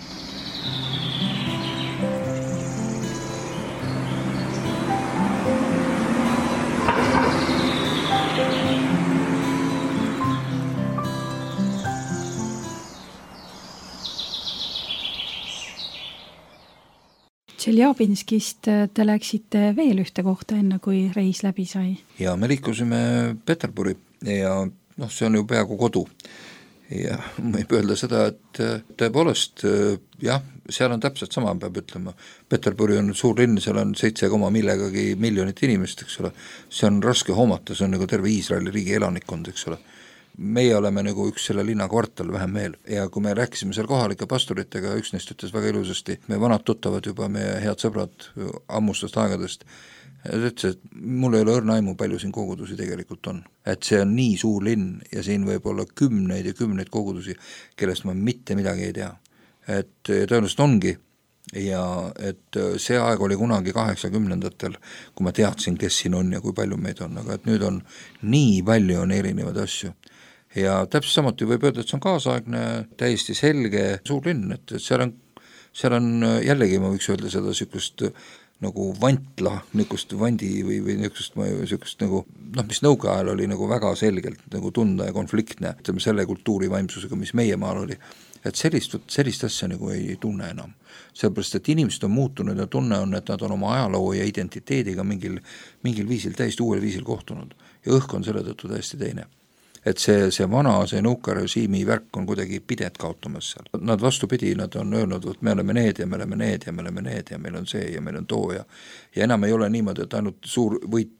Tšeljabinskist te läksite veel ühte kohta enne, kui reis läbi sai? Ja me liikusime Peterburi ja noh, see on ju peaaegu kodu. Ja ma ei öelda seda, et tõepoolest jah, seal on täpselt sama, peab ütlema. Peterburi on suur linn, seal on seitse koma millegagi miljonit inimest, eks ole. See on raske hoomata, see on nagu terve Iisraeli riigi elanikkond, eks ole. Meie oleme nagu üks selle linna kvartal vähem veel ja kui me rääkisime seal kohalike pastoritega, üks neist ütles väga ilusasti, me vanad tuttavad juba, meie head sõbrad ammustast aegadest, ütles, et mul ei ole õrna aimu, palju siin kogudusi tegelikult on. Et see on nii suur linn ja siin võib olla kümneid ja kümneid kogudusi, kellest ma mitte midagi ei tea. Et tõenäoliselt ongi ja et see aeg oli kunagi kaheksakümnendatel, kui ma teadsin, kes siin on ja kui palju meid on, aga et nüüd on nii palju on erinevaid asju. Ja täpselt samuti võib öelda, et see on kaasaegne, täiesti selge suur linn, et seal on, seal on jällegi, ma võiks öelda seda sükust nagu vantla, niisugust vandi või, või niisugust, niisugust nagu, noh, mis nõukaajal oli nagu väga selgelt nagu tunda ja konfliktne, ütleme selle kultuuri vaimsusega, mis meie maal oli. Et sellist, sellist asja nagu ei tunne enam. Sellepärast, et inimesed on muutunud ja tunne on, et nad on oma ajaloo ja identiteediga mingil, mingil viisil, täiesti uuel viisil kohtunud. Ja õhk on selle tõttu täiesti teine. Et see, see vana, see nõukarežiimi värk on kuidagi pidet kaotamas seal. Nad vastupidi, nad on öelnud, et me oleme need ja me oleme need ja me oleme need ja meil on see ja meil on too ja, ja enam ei ole niimoodi, et ainult suur võit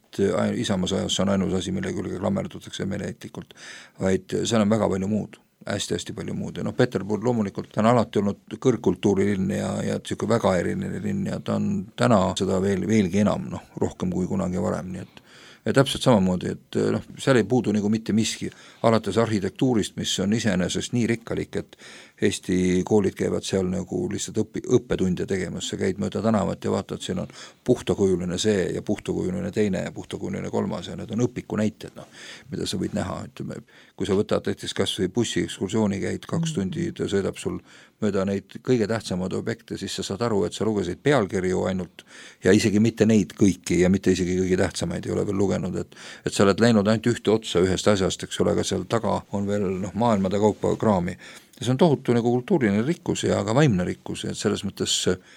et Isamaa sõjas on ainus asi, mille külge klammerdutakse meeleheitlikult, vaid seal on väga palju muud, hästi-hästi palju muud ja noh, Peterbur loomulikult ta on alati olnud kõrgkultuurilinn ja, ja siuke väga eriline linn ja ta on täna seda veel, veelgi enam, noh, rohkem kui kunagi varem, nii et ja täpselt samamoodi, et noh, seal ei puudu nagu mitte miski, alates arhitektuurist, mis on iseenesest nii rikkalik, et Eesti koolid käivad seal nagu lihtsalt õpi, õppetunde tegemas, sa käid mööda tänavat ja vaatad, siin on puhtakujuline see ja puhtakujuline teine ja puhtakujuline kolmas ja need on õpiku näited, noh, mida sa võid näha, ütleme, kui sa võtad näiteks kas või bussi ekskursiooni käid kaks tundi, ta sõidab sul mööda neid kõige tähtsamad objekte, siis sa saad aru, et sa lugesid pealkirju ainult ja isegi mitte neid kõiki ja mitte isegi kõige tähtsamaid ei ole veel lugenud, et, et sa oled läinud ainult ühte otsa ühest asjast, eks ole, aga seal taga on veel noh, maailmade kaupa kraami. Ja see on tohutu nagu kultuuriline rikkus ja ka vaimne rikkus, et selles mõttes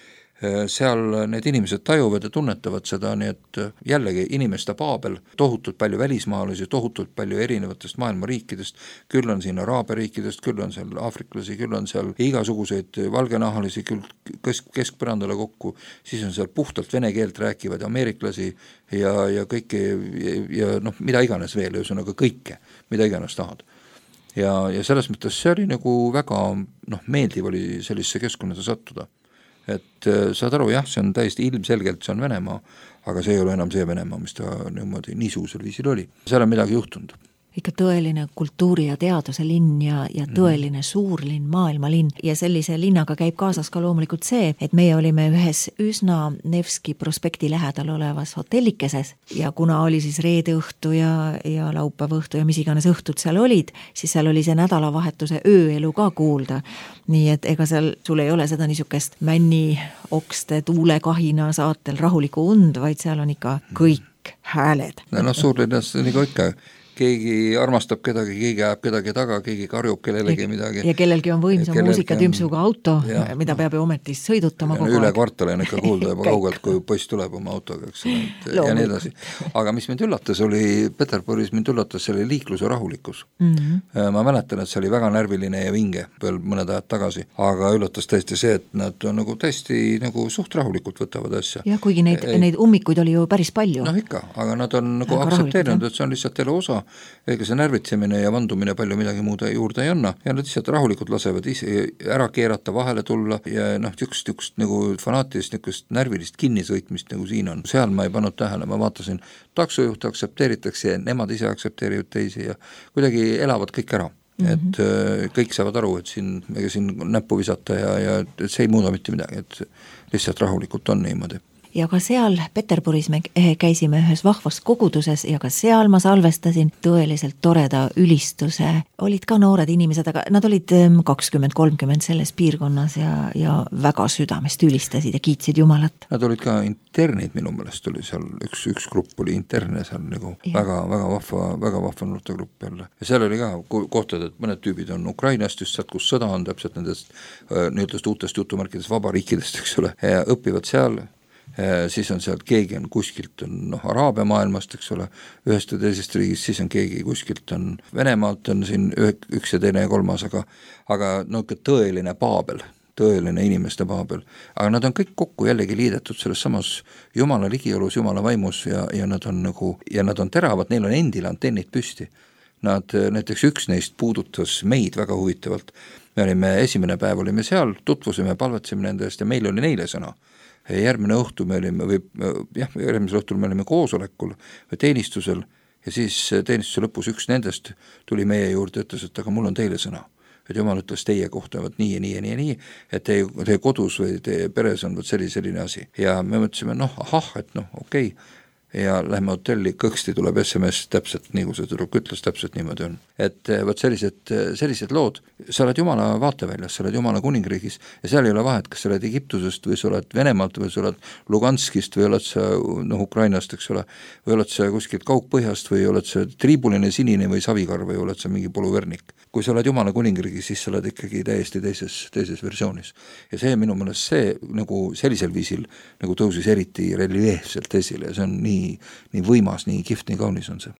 seal need inimesed tajuvad ja tunnetavad seda, nii et jällegi inimeste paabel, tohutult palju välismaalasi, tohutult palju erinevatest maailma riikidest, küll on siin araabia riikidest, küll on seal aafriklasi, küll on seal igasuguseid valgenahalisi, küll kesk, keskpõrandale kokku, siis on seal puhtalt vene keelt rääkivad ameeriklasi ja, ja kõike ja, ja noh, mida iganes veel, ühesõnaga kõike, mida iganes tahad. Ja, ja selles mõttes see oli nagu väga noh, meeldiv oli sellisse keskkonnada sattuda. Et saad aru, jah, see on täiesti ilmselgelt, see on Venemaa, aga see ei ole enam see Venemaa, mis ta niimoodi niisugusel viisil oli. Seal on midagi juhtunud. Ikka tõeline kultuuri ja teaduse linn ja, ja tõeline mm. suurlinn, maailmalinn ja sellise linnaga käib kaasas ka loomulikult see, et meie olime ühes üsna Nevski prospekti lähedal olevas hotellikeses ja kuna oli siis reede õhtu ja, ja laupäeva õhtu ja mis iganes õhtud seal olid, siis seal oli see nädalavahetuse ööelu ka kuulda. Nii et ega seal sul ei ole seda niisugust männi okste tuulekahina saatel rahuliku und, vaid seal on ikka kõik hääled. No, no suurlinnas nagu ikka keegi armastab kedagi, keegi ajab kedagi taga, keegi karjub kellelegi midagi. Ja kellelgi on võimsa muusikatümpsuga auto, ja, mida peab ju ometist sõidutama kogu aeg. Üle kvartali on ikka kuulda juba kaugelt, kui poiss tuleb oma autoga, eks, ja nii edasi. Aga mis mind üllatas oli, Peterburis mind üllatas selle liikluse rahulikkus. Mm-hmm. Ma mäletan, et see oli väga närviline ja vinge veel mõned ajad tagasi, aga üllatas tõesti see, et nad on nagu tõesti nagu suht rahulikult võtavad asja. Ja kuigi neid, neid ummikuid oli ju päris palju. Noh ikka, aga nad on nagu aktsepteerinud, et see on lihtsalt elu osa, ega see närvitsemine ja vandumine palju midagi muuda juurde ei anna ja nad lihtsalt rahulikult lasevad ise ära keerata, vahele tulla ja noh, tükst, tükst nagu fanaatilist niisugust närvilist kinnisõitmist nagu siin on. Seal ma ei pannud tähele, ma vaatasin, taksojuhte aksepteeritakse ja nemad ise aksepteerivad teisi ja kuidagi elavad kõik ära. Mm-hmm. Et äh, kõik saavad aru, et siin, ega siin näppu visata ja, ja see ei muuda mitte midagi, et lihtsalt rahulikult on niimoodi. Ja ka seal Peterburis me käisime ühes vahvas koguduses ja ka seal ma salvestasin tõeliselt toreda ülistuse. Olid ka noored inimesed, aga nad olid kakskümmend kolmkümmend selles piirkonnas ja, ja väga südamest ülistasid ja kiitsid Jumalat. Nad olid ka internid, minu meelest oli seal, üks, üks grupp oli interne seal nagu ja. väga, väga vahva, väga vahva noortegrupp jälle. Ja seal oli ka kohtad, et mõned tüübid on Ukrainast, just sealt, kus sõda on täpselt nendest nii-ütest uutest jutumärkides vabariikidest, eks ole, ja õpivad seal. Siis on sealt keegi on kuskilt on noh, Araabia maailmast, eks ole, ühest ja teisest riigist, siis on keegi kuskilt on Venemaalt on siin üks ja teine ja kolmas, aga, aga no tõeline paabel, tõeline inimeste paabel, aga nad on kõik kokku jällegi liidetud selles samas Jumala ligiolus, Jumala vaimus ja, ja nad on nagu, ja nad on teravad, neil on endil antennid püsti. Nad, näiteks üks neist puudutas meid väga huvitavalt, me olime, esimene päev olime seal, tutvusime, palvetsime nende eest ja meil oli neile sõna. Järgmine õhtu me olime, või jah, järgmisel õhtul me olime koosolekul või teenistusel ja siis teenistuse lõpus üks nendest tuli meie juurde, ütles, et aga mul on teile sõna. Et Jumal ütles teie kohta, võt nii ja nii ja nii ja nii, et teie, teie kodus või teie peres on võt selline, selline asi. Ja me mõtlesime, noh, ahah, et noh, okei, okay. Ja lähme hotelli, kõksti tuleb S M S täpselt nii, kui see tüdruk ütles, täpselt niimoodi on. Et võt sellised, sellised lood, sa oled Jumala vaateväljas, sa oled Jumala kuningriigis ja seal ei ole vahet, kas sa oled Egiptusest või sa oled Venemaalt või sa oled Luganskist või oled sa noh, Ukrainast, eks ole, või oled sa kuskilt kaugpõhjast või oled sa triibuline sinine või savikar või oled sa mingi poluvernik. Kui sa oled Jumala kuningriigis, siis sa oled ikkagi täiesti teises, teises versioonis. Ja see minu mõelest see nagu sellisel viisil nagu tõusis eriti relieefselt esile ja see on nii nii võimas, nii kiht, nii kaunis on see.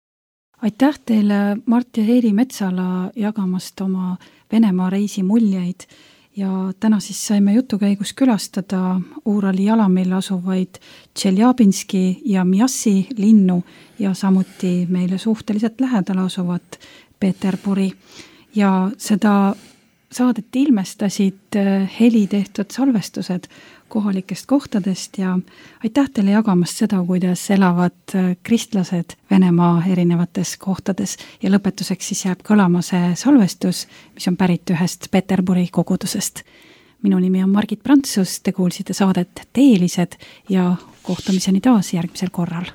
Aitäh teile, Mart ja Heiri Metsala, jagamast oma Venemaa reisi muljeid ja täna siis saime jutu käigus külastada Uurali jalamil asuvaid Tšeljabinski ja Mjassi linnu ja samuti meile suhteliselt lähedal asuvat Peterburi. Ja seda saadet ilmestasid heli tehtud salvestused kohalikest kohtadest ja aitäh teile jagamast seda, kuidas elavad kristlased Venemaa erinevates kohtades ja lõpetuseks siis jääb kõlama see salvestus, mis on pärit ühest Peterburi kogudusest. Minu nimi on Margit Prantsus, te kuulsite saadet Teelised ja kohtumiseni taas järgmisel korral.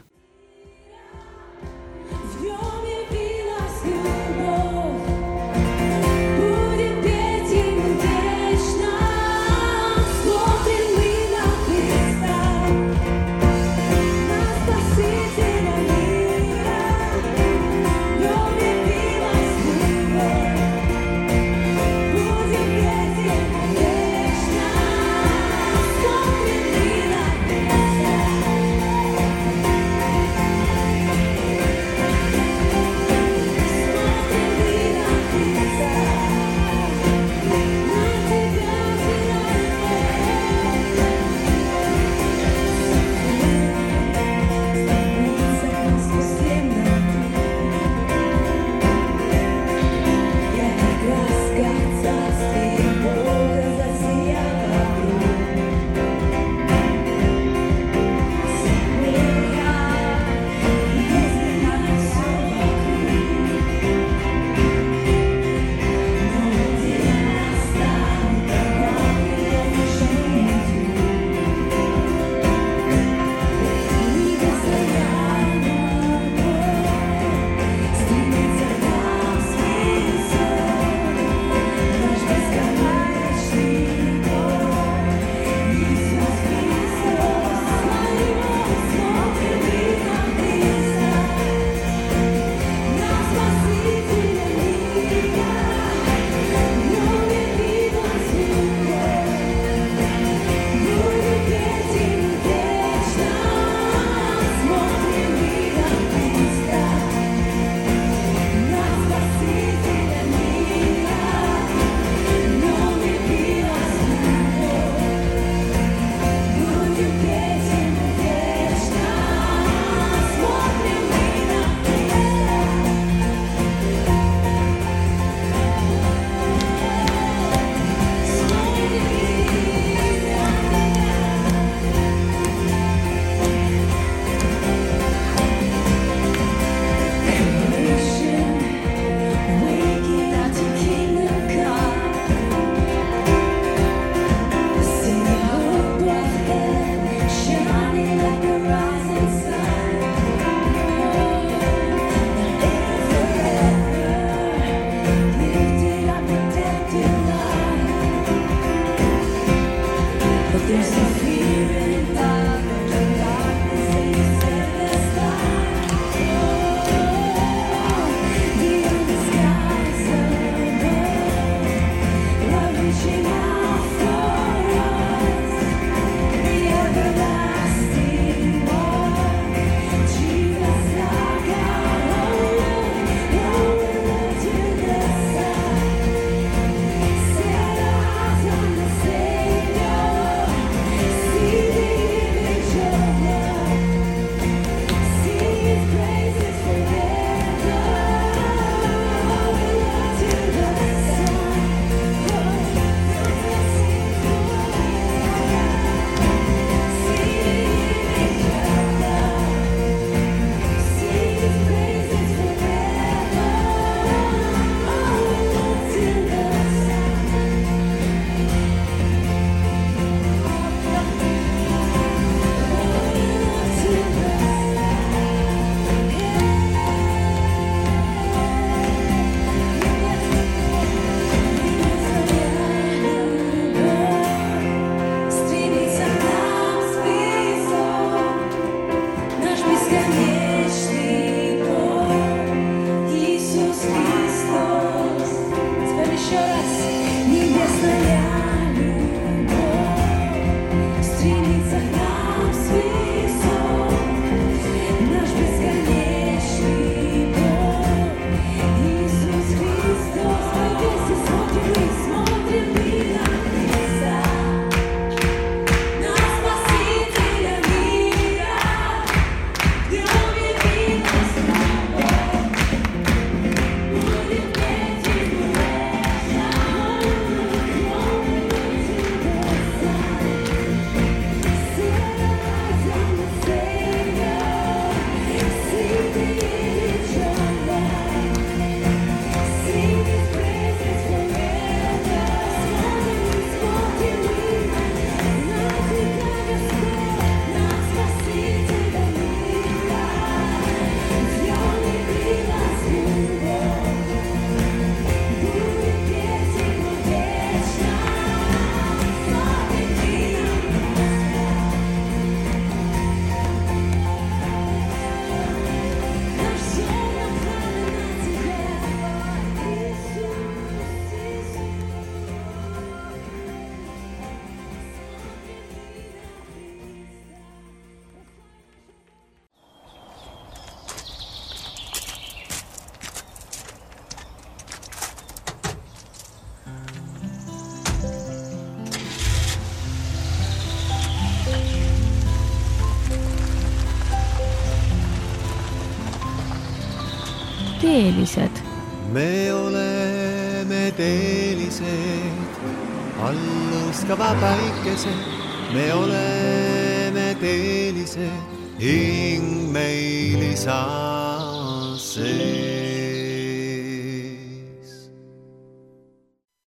teelised? Me oleme teelised, alluskava päikesed. Me oleme teelised, hing meil isa see.